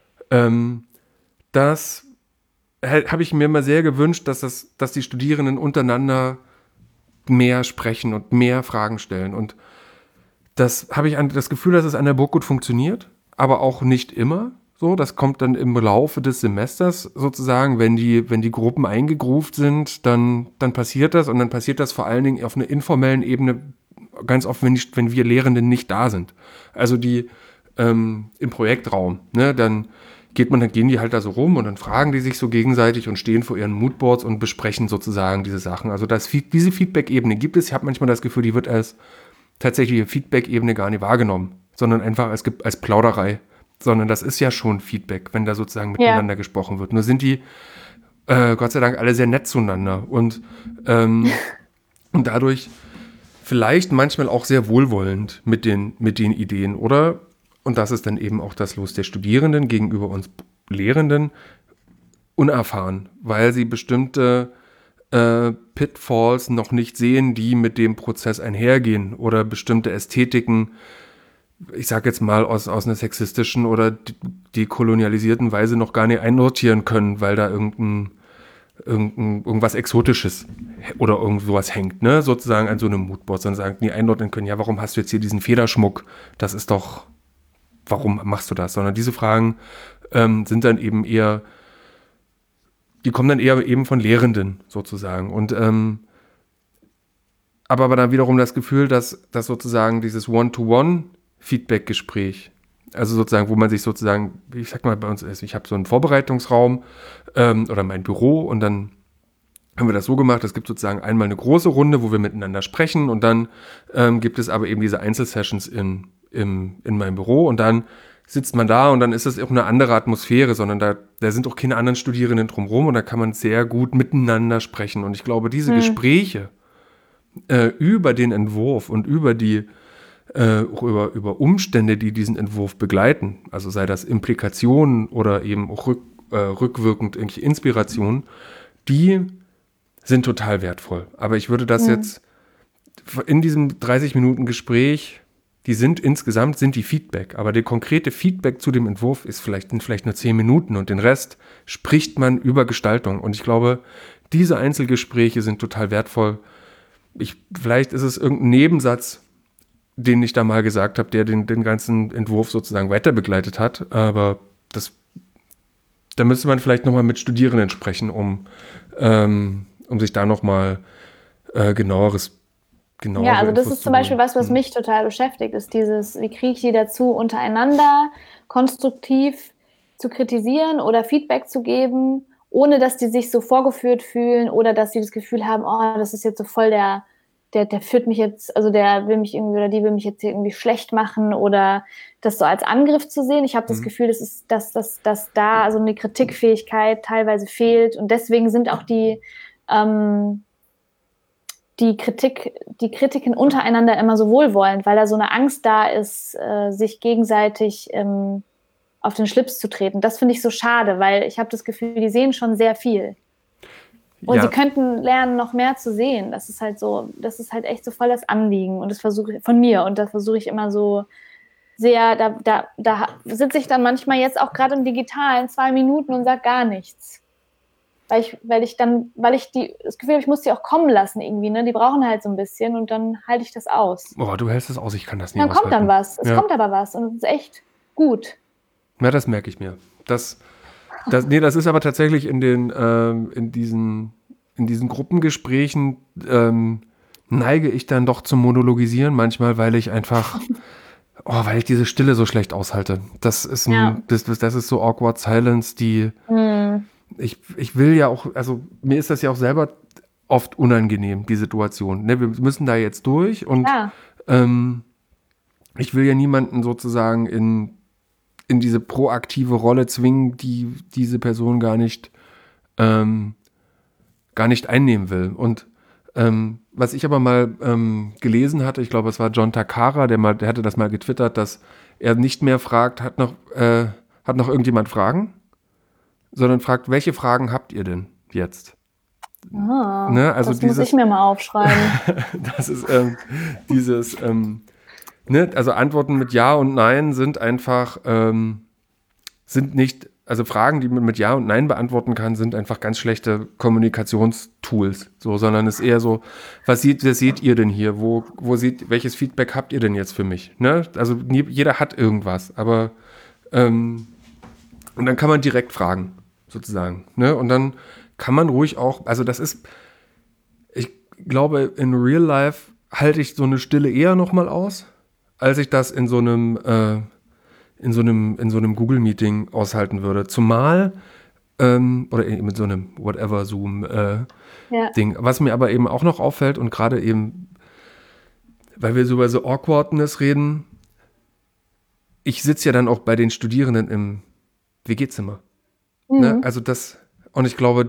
das habe ich mir immer sehr gewünscht, dass die Studierenden untereinander mehr sprechen und mehr Fragen stellen. Und das habe ich das Gefühl, dass es an der Burg gut funktioniert, aber auch nicht immer so. Das kommt dann im Laufe des Semesters sozusagen, wenn die Gruppen eingegroovt sind, dann passiert das und dann passiert das vor allen Dingen auf einer informellen Ebene ganz oft, wenn wir Lehrenden nicht da sind. Also die im Projektraum, ne, dann gehen die halt da so rum und dann fragen die sich so gegenseitig und stehen vor ihren Moodboards und besprechen sozusagen diese Sachen. Also diese Feedback-Ebene gibt es. Ich habe manchmal das Gefühl, die wird als tatsächliche Feedback-Ebene gar nicht wahrgenommen, sondern einfach als Plauderei. Sondern das ist ja schon Feedback, wenn da sozusagen miteinander gesprochen wird. Nur sind die, Gott sei Dank, alle sehr nett zueinander und dadurch vielleicht manchmal auch sehr wohlwollend mit den Ideen, oder? Und das ist dann eben auch das Los der Studierenden gegenüber uns Lehrenden, unerfahren, weil sie bestimmte Pitfalls noch nicht sehen, die mit dem Prozess einhergehen oder bestimmte Ästhetiken, ich sage jetzt mal aus einer sexistischen oder dekolonialisierten Weise noch gar nicht einsortieren können, weil da irgendwas Exotisches oder irgend sowas hängt, ne, sozusagen an so einem Moodboard, sondern sagen, nie einordnen können, ja, warum hast du jetzt hier diesen Federschmuck? Das ist doch, warum machst du das? Sondern diese Fragen sind dann eben eher, die kommen dann eher eben von Lehrenden sozusagen. Und aber dann wiederum das Gefühl, dass sozusagen dieses One-to-One-Feedback-Gespräch, also sozusagen, wo man sich sozusagen, ich sag mal bei uns ist, ich habe so einen Vorbereitungsraum oder mein Büro und dann haben wir das so gemacht, es gibt sozusagen einmal eine große Runde, wo wir miteinander sprechen und dann gibt es aber eben diese Einzelsessions in meinem Büro und dann sitzt man da und dann ist das auch eine andere Atmosphäre, sondern da sind auch keine anderen Studierenden drumherum und da kann man sehr gut miteinander sprechen. Und ich glaube, diese Gespräche über den Entwurf und über die über Umstände, die diesen Entwurf begleiten, also sei das Implikationen oder eben auch rückwirkend irgendwelche Inspirationen, die sind total wertvoll. Aber ich würde das jetzt in diesem 30-Minuten-Gespräch, insgesamt sind die Feedback, aber der konkrete Feedback zu dem Entwurf sind vielleicht nur 10 Minuten und den Rest spricht man über Gestaltung. Und ich glaube, diese Einzelgespräche sind total wertvoll. Vielleicht ist es irgendein Nebensatz, den ich da mal gesagt habe, der den ganzen Entwurf sozusagen weiter begleitet hat, aber da müsste man vielleicht nochmal mit Studierenden sprechen, um sich da nochmal genauere ja, also das Infos ist zum Beispiel was mich total beschäftigt, ist dieses, wie kriege ich die dazu, untereinander konstruktiv zu kritisieren oder Feedback zu geben, ohne dass die sich so vorgeführt fühlen oder dass sie das Gefühl haben, oh, das ist jetzt so voll der führt mich jetzt, also der will mich irgendwie oder die will mich jetzt irgendwie schlecht machen oder das so als Angriff zu sehen. Ich habe das Gefühl, dass da also eine Kritikfähigkeit teilweise fehlt und deswegen sind auch die Kritiken untereinander immer so wohlwollend, weil da so eine Angst da ist, sich gegenseitig auf den Schlips zu treten. Das finde ich so schade, weil ich habe das Gefühl, die sehen schon sehr viel. Und sie könnten lernen, noch mehr zu sehen. Das ist halt echt so voll das Anliegen. Und das versuche ich von mir. Und das versuche ich immer so sehr, da sitze ich dann manchmal jetzt auch gerade im Digitalen 2 Minuten und sage gar nichts. Weil ich das Gefühl habe, ich muss die auch kommen lassen irgendwie, ne? Die brauchen halt so ein bisschen und dann halte ich das aus. Oh, du hältst es aus, ich kann das nicht aushalten. Dann kommt dann was. Es kommt aber was und es ist echt gut. Ja, das merke ich mir. Das ist aber tatsächlich in diesen Gruppengesprächen neige ich dann doch zum Monologisieren manchmal, weil ich einfach, weil ich diese Stille so schlecht aushalte. Das ist das ist so awkward silence, die ich will ja auch, also mir ist das ja auch selber oft unangenehm, die Situation. Ne? Wir müssen da jetzt durch und ich will ja niemanden sozusagen in diese proaktive Rolle zwingen, die diese Person gar nicht einnehmen will. Und was ich aber mal gelesen hatte, ich glaube, es war John Takara, der hatte das mal getwittert, dass er nicht mehr fragt, hat noch irgendjemand Fragen, sondern fragt, welche Fragen habt ihr denn jetzt? Ne? Also das muss ich mir mal aufschreiben. Das ist dieses also Antworten mit Ja und Nein sind einfach, sind nicht, also Fragen, die man mit Ja und Nein beantworten kann, sind einfach ganz schlechte Kommunikationstools, so, sondern es ist eher so, was seht ihr denn hier? Welches Feedback habt ihr denn jetzt für mich? Ne? Also jeder hat irgendwas, aber und dann kann man direkt fragen, sozusagen. Ne? Und dann kann man ruhig auch, also ich glaube, in Real Life halte ich so eine Stille eher nochmal aus, als ich das in so einem Google-Meeting aushalten würde. Zumal, oder eben mit so einem whatever Zoom-Ding. Was mir aber eben auch noch auffällt und gerade eben, weil wir so über so Awkwardness reden, ich sitze ja dann auch bei den Studierenden im WG-Zimmer. Ne? Also und ich glaube,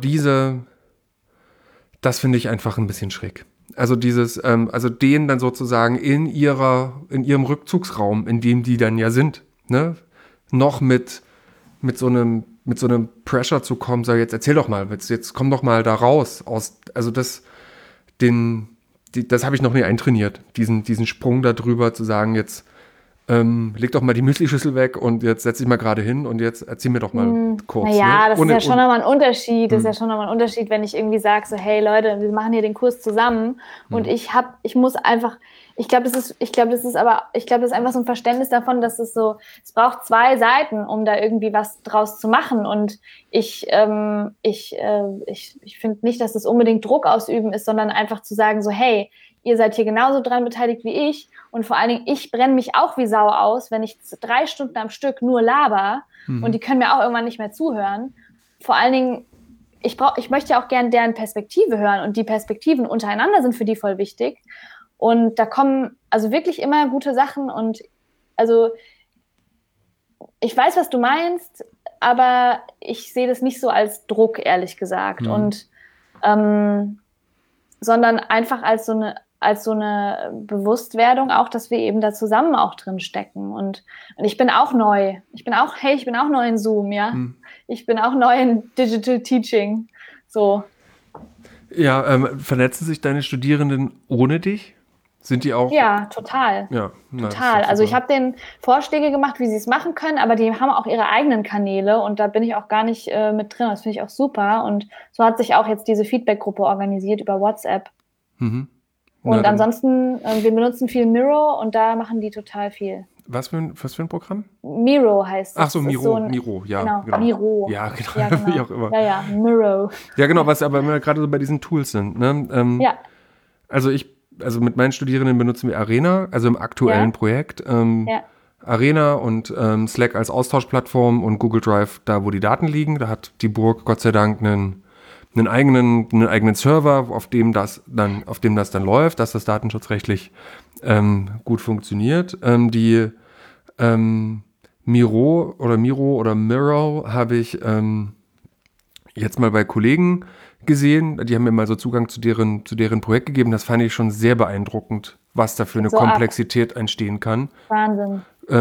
das finde ich einfach ein bisschen schräg. Also also denen dann sozusagen in ihrem Rückzugsraum, in dem die dann ja sind, ne, noch mit so einem mit so einem Pressure zu kommen, sag jetzt erzähl doch mal, jetzt komm doch mal da raus. Also das habe ich noch nie eintrainiert, diesen Sprung da drüber zu sagen, jetzt leg doch mal die Müslischüssel weg und jetzt setz dich mal gerade hin und jetzt erzähl mir doch mal kurz. Naja, ne? das ist ja schon nochmal ein Unterschied. Das ist ja schon nochmal ein Unterschied, wenn ich irgendwie sage, so, hey Leute, wir machen hier den Kurs zusammen und ich muss einfach, ich glaube, das ist einfach so ein Verständnis davon, dass es braucht zwei Seiten, um da irgendwie was draus zu machen. Und ich finde nicht, dass das unbedingt Druck ausüben ist, sondern einfach zu sagen, so, hey, ihr seid hier genauso dran beteiligt wie ich und vor allen Dingen, ich brenne mich auch wie Sau aus, wenn ich 3 Stunden am Stück nur laber und die können mir auch irgendwann nicht mehr zuhören. Vor allen Dingen, ich möchte ja auch gerne deren Perspektive hören und die Perspektiven untereinander sind für die voll wichtig und da kommen also wirklich immer gute Sachen und also ich weiß, was du meinst, aber ich sehe das nicht so als Druck, ehrlich gesagt und sondern einfach als so eine Bewusstwerdung auch, dass wir eben da zusammen auch drin stecken. Und ich bin auch neu. Ich bin auch neu in Zoom, ja. Ich bin auch neu in Digital Teaching. So. Ja, vernetzen sich deine Studierenden ohne dich? Sind die auch? Ja, total. Ja, total. Also ich habe denen Vorschläge gemacht, wie sie es machen können, aber die haben auch ihre eigenen Kanäle und da bin ich auch gar nicht mit drin. Das finde ich auch super. Und so hat sich auch jetzt diese Feedback-Gruppe organisiert über WhatsApp. Und ansonsten, wir benutzen viel Miro und da machen die total viel. Was für ein Programm? Miro heißt es. Ach so, Miro, ja. Genau. Miro. Ja, genau. Wie auch immer. Ja, Miro. Ja, genau, was aber immer gerade so bei diesen Tools sind. Ne? Ja. Also mit meinen Studierenden benutzen wir Arena, also im aktuellen Projekt. Arena und Slack als Austauschplattform und Google Drive da, wo die Daten liegen. Da hat die Burg Gott sei Dank einen eigenen Server, auf dem das dann läuft, dass das datenschutzrechtlich gut funktioniert. Die Miro habe ich jetzt mal bei Kollegen gesehen. Die haben mir mal so Zugang zu deren Projekt gegeben. Das fand ich schon sehr beeindruckend, was da für eine Komplexität entstehen kann. Wahnsinn.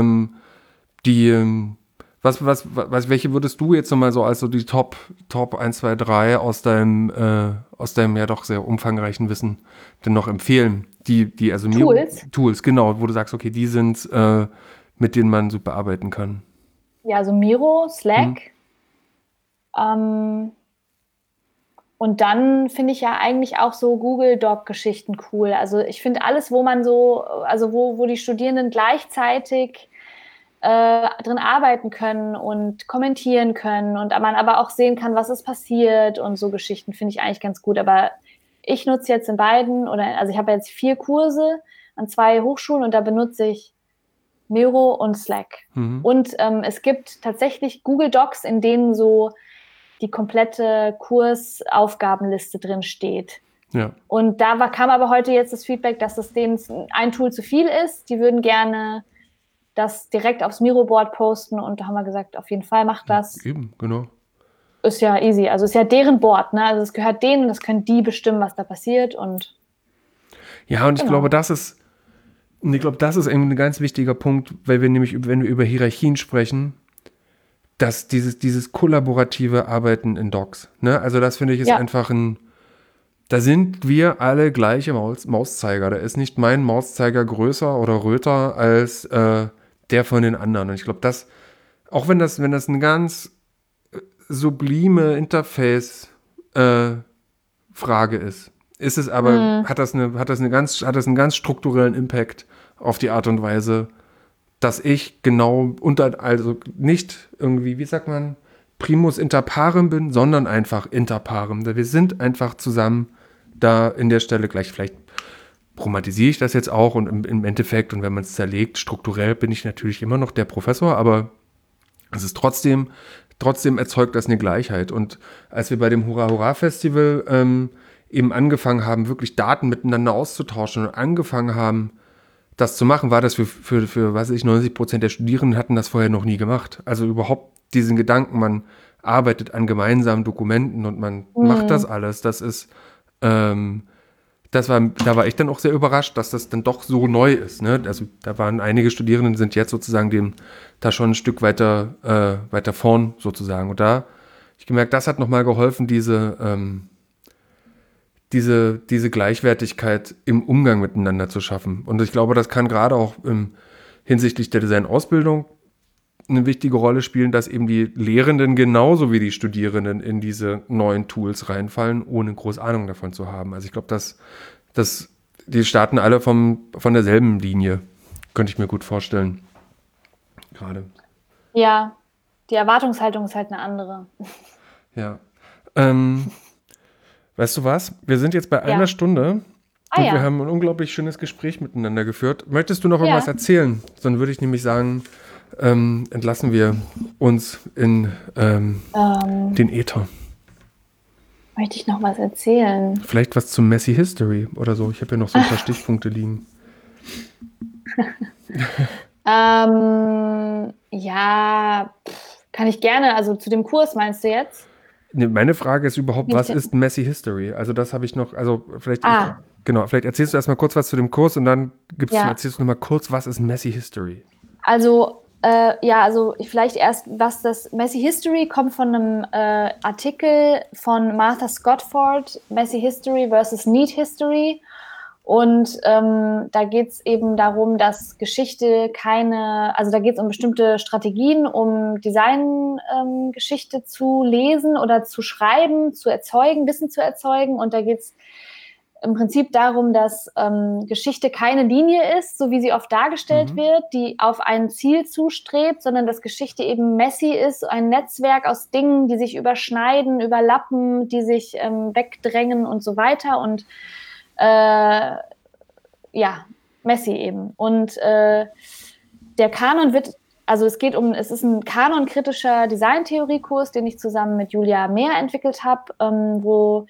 Welche würdest du jetzt nochmal so als so die Top 1, 2, 3 aus deinem ja doch sehr umfangreichen Wissen denn noch empfehlen? Also Tools, genau, wo du sagst, okay, die sind, mit denen man super arbeiten kann. Ja, also Miro, Slack. Und dann finde ich ja eigentlich auch so Google Doc-Geschichten cool. Also ich finde alles, wo man wo die Studierenden gleichzeitig drin arbeiten können und kommentieren können und man aber auch sehen kann, was ist passiert und so Geschichten finde ich eigentlich ganz gut. Aber ich nutze jetzt in beiden, also ich habe jetzt 4 Kurse an 2 Hochschulen und da benutze ich Miro und Slack. Und es gibt tatsächlich Google Docs, in denen so die komplette Kursaufgabenliste drin steht. Ja. Und da kam aber heute jetzt das Feedback, dass das denen ein Tool zu viel ist. Die würden gerne das direkt aufs Miro-Board posten und da haben wir gesagt, auf jeden Fall macht das. Eben, genau. Ist ja easy, also ist ja deren Board, ne? Also es gehört denen, das können die bestimmen, was da passiert und ja, und ich glaube, das ist eben ein ganz wichtiger Punkt, weil wir nämlich, wenn wir über Hierarchien sprechen, dass dieses kollaborative Arbeiten in Docs, ne? Also das finde ich ist einfach da sind wir alle gleiche Mauszeiger. Da ist nicht mein Mauszeiger größer oder röter als der von den anderen. Und ich glaube, auch wenn das eine ganz sublime Interface-Frage ist es aber, hat das einen ganz strukturellen Impact auf die Art und Weise, dass ich genau also nicht irgendwie, wie sagt man, primus inter parem bin, sondern einfach inter parem. Wir sind einfach zusammen da in der Stelle gleich. Vielleicht romantisiere ich das jetzt auch und im Endeffekt, und wenn man es zerlegt, strukturell bin ich natürlich immer noch der Professor, aber es ist trotzdem erzeugt das eine Gleichheit. Und als wir bei dem Hurra Hurra Festival eben angefangen haben, wirklich Daten miteinander auszutauschen und angefangen haben, das zu machen, war das für weiß ich, 90% der Studierenden hatten das vorher noch nie gemacht. Also überhaupt diesen Gedanken, man arbeitet an gemeinsamen Dokumenten und man macht das alles. Das ist da war ich dann auch sehr überrascht, dass das dann doch so neu ist. Ne? Also da waren einige Studierenden, sind jetzt sozusagen da schon ein Stück weiter vorn sozusagen. Und da habe ich gemerkt, das hat nochmal geholfen, diese Gleichwertigkeit im Umgang miteinander zu schaffen. Und ich glaube, das kann gerade auch hinsichtlich der Designausbildung eine wichtige Rolle spielen, dass eben die Lehrenden genauso wie die Studierenden in diese neuen Tools reinfallen, ohne groß Ahnung davon zu haben. Also ich glaube, die starten alle von derselben Linie, könnte ich mir gut vorstellen. Gerade. Ja, die Erwartungshaltung ist halt eine andere. Ja. Weißt du was? Wir sind jetzt bei einer Stunde und wir haben ein unglaublich schönes Gespräch miteinander geführt. Möchtest du noch irgendwas erzählen? Dann würde ich nämlich sagen, entlassen wir uns in den Äther. Möchte ich noch was erzählen? Vielleicht was zum Messy History oder so. Ich habe ja noch so ein paar Stichpunkte liegen. Ja, kann ich gerne. Also zu dem Kurs meinst du jetzt? Nee, meine Frage ist überhaupt, was ist Messy History? Also das habe ich noch, also vielleicht, vielleicht erzählst du erstmal kurz was zu dem Kurs und dann erzählst du nochmal kurz, was ist Messy History? Also also vielleicht erst, was das Messy History kommt von einem Artikel von Martha Scotford, Messy History versus Neat History. Und da geht es eben darum, dass Geschichte da geht es um bestimmte Strategien, um Designgeschichte zu lesen oder zu schreiben, zu erzeugen, Wissen zu erzeugen. Und da geht es im Prinzip darum, dass Geschichte keine Linie ist, so wie sie oft dargestellt wird, die auf ein Ziel zustrebt, sondern dass Geschichte eben messy ist, ein Netzwerk aus Dingen, die sich überschneiden, überlappen, die sich wegdrängen und so weiter. Und messy eben. Und der Kanon es ist ein kanonkritischer Designtheoriekurs, den ich zusammen mit Julia Mehr entwickelt habe, wo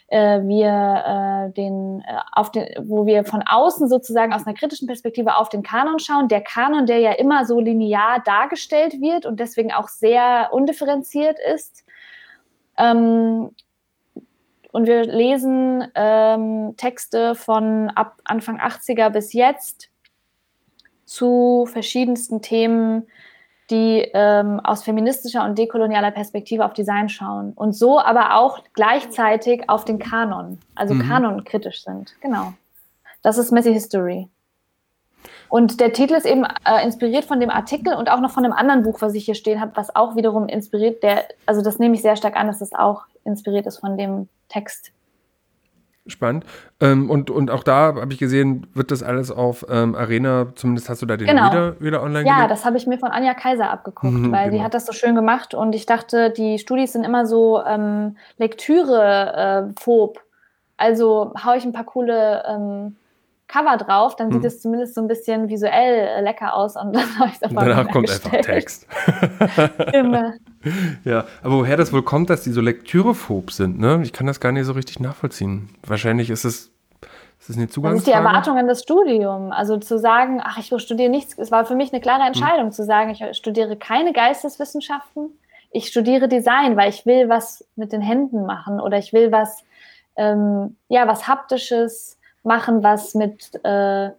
wir von außen sozusagen aus einer kritischen Perspektive auf den Kanon schauen. Der Kanon, der ja immer so linear dargestellt wird und deswegen auch sehr undifferenziert ist. Und wir lesen Texte von ab Anfang 80er bis jetzt zu verschiedensten Themen, die aus feministischer und dekolonialer Perspektive auf Design schauen. Und so aber auch gleichzeitig auf den Kanon, also kanonkritisch sind. Genau. Das ist Messy History. Und der Titel ist eben inspiriert von dem Artikel und auch noch von einem anderen Buch, was ich hier stehen habe, was auch wiederum inspiriert, also das nehme ich sehr stark an, dass das auch inspiriert ist von dem Text. Spannend. Und auch da habe ich gesehen, wird das alles auf Arena, zumindest hast du da den wieder online gelegt? Ja, das habe ich mir von Anja Kaiser abgeguckt, weil die hat das so schön gemacht und ich dachte, die Studis sind immer so Lektüre-phob. Also haue ich ein paar coole Cover drauf, dann sieht es zumindest so ein bisschen visuell lecker aus und dann habe ich es einfach danach kommt einfach Text. Immer. Ja, aber woher das wohl kommt, dass die so lektürephob sind, ne? Ich kann das gar nicht so richtig nachvollziehen. Wahrscheinlich ist es eine Zugangsfrage. Das ist die Erwartung an das Studium. Also zu sagen, ich studiere nichts, es war für mich eine klare Entscheidung, zu sagen, ich studiere keine Geisteswissenschaften, ich studiere Design, weil ich will was mit den Händen machen oder ich will was Haptisches machen, was mit einer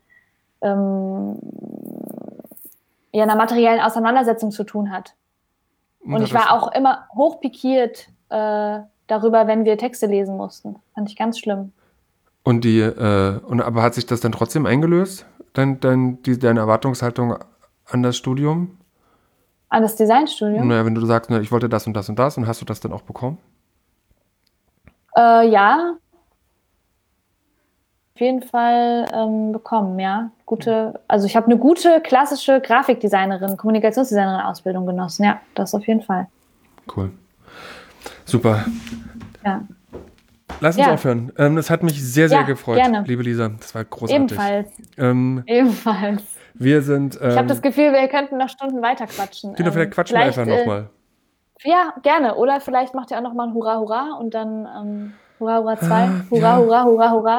materiellen Auseinandersetzung zu tun hat. Und ich war auch immer hochpikiert darüber, wenn wir Texte lesen mussten. Fand ich ganz schlimm. Und aber hat sich das dann trotzdem eingelöst? Deine Erwartungshaltung an das Studium? An das Designstudium? Naja, wenn du sagst, ich wollte das und das und das, und hast du das dann auch bekommen? Ja. Auf jeden Fall bekommen, ja. Also ich habe eine gute klassische Grafikdesignerin, Kommunikationsdesignerin-Ausbildung genossen, ja, das auf jeden Fall. Cool. Super. Ja. Lass uns aufhören. Das hat mich sehr, sehr gefreut, gerne. Liebe Lisa. Das war großartig. Ebenfalls. Wir sind... ich habe das Gefühl, wir könnten noch Stunden weiter quatschen. Vielleicht quatschen wir einfach nochmal. Ja, gerne. Oder vielleicht macht ihr auch nochmal ein Hurra, Hurra und dann... Hurra, Hurra 2. Hurra, Hurra, Hurra, Hurra.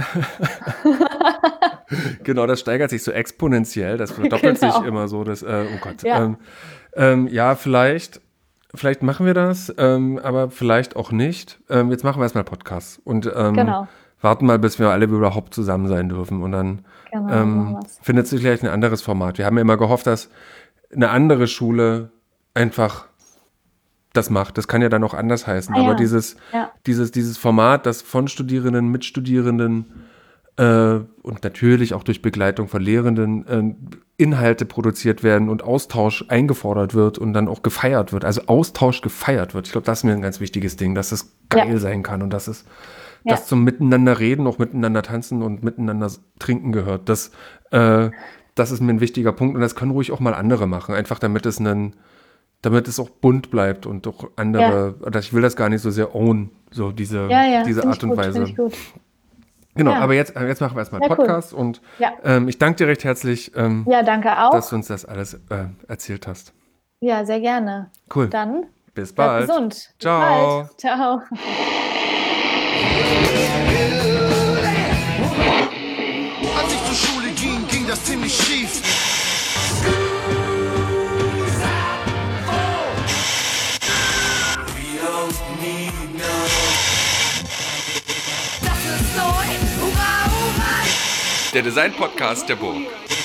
Genau, das steigert sich so exponentiell. Das verdoppelt sich immer so. Oh Gott. Ja, vielleicht machen wir das, aber vielleicht auch nicht. Jetzt machen wir erstmal Podcasts. Und genau. warten mal, bis wir alle überhaupt zusammen sein dürfen. Und dann findet sich vielleicht ein anderes Format. Wir haben ja immer gehofft, dass eine andere Schule einfach das macht. Das kann ja dann auch anders heißen. Aber dieses Format, das von Studierenden, mit Studierenden und natürlich auch durch Begleitung von Lehrenden Inhalte produziert werden und Austausch eingefordert wird und dann auch gefeiert wird. Also Austausch gefeiert wird. Ich glaube, das ist mir ein ganz wichtiges Ding, dass es geil sein kann und dass es das zum Miteinander reden, auch miteinander tanzen und miteinander trinken gehört. Das ist mir ein wichtiger Punkt und das können ruhig auch mal andere machen, einfach damit es auch bunt bleibt und auch andere, ich will das gar nicht so sehr own, so diese Art und Weise. Gut. Genau, aber jetzt machen wir erstmal einen Podcast und ich danke dir recht herzlich, danke auch, dass du uns das alles erzählt hast. Ja, sehr gerne. Cool. Dann bis bald. Bleib gesund. Ciao. Bis bald. Ciao. Als ich zur Schule ging das ziemlich schief. Der Design-Podcast der Burg.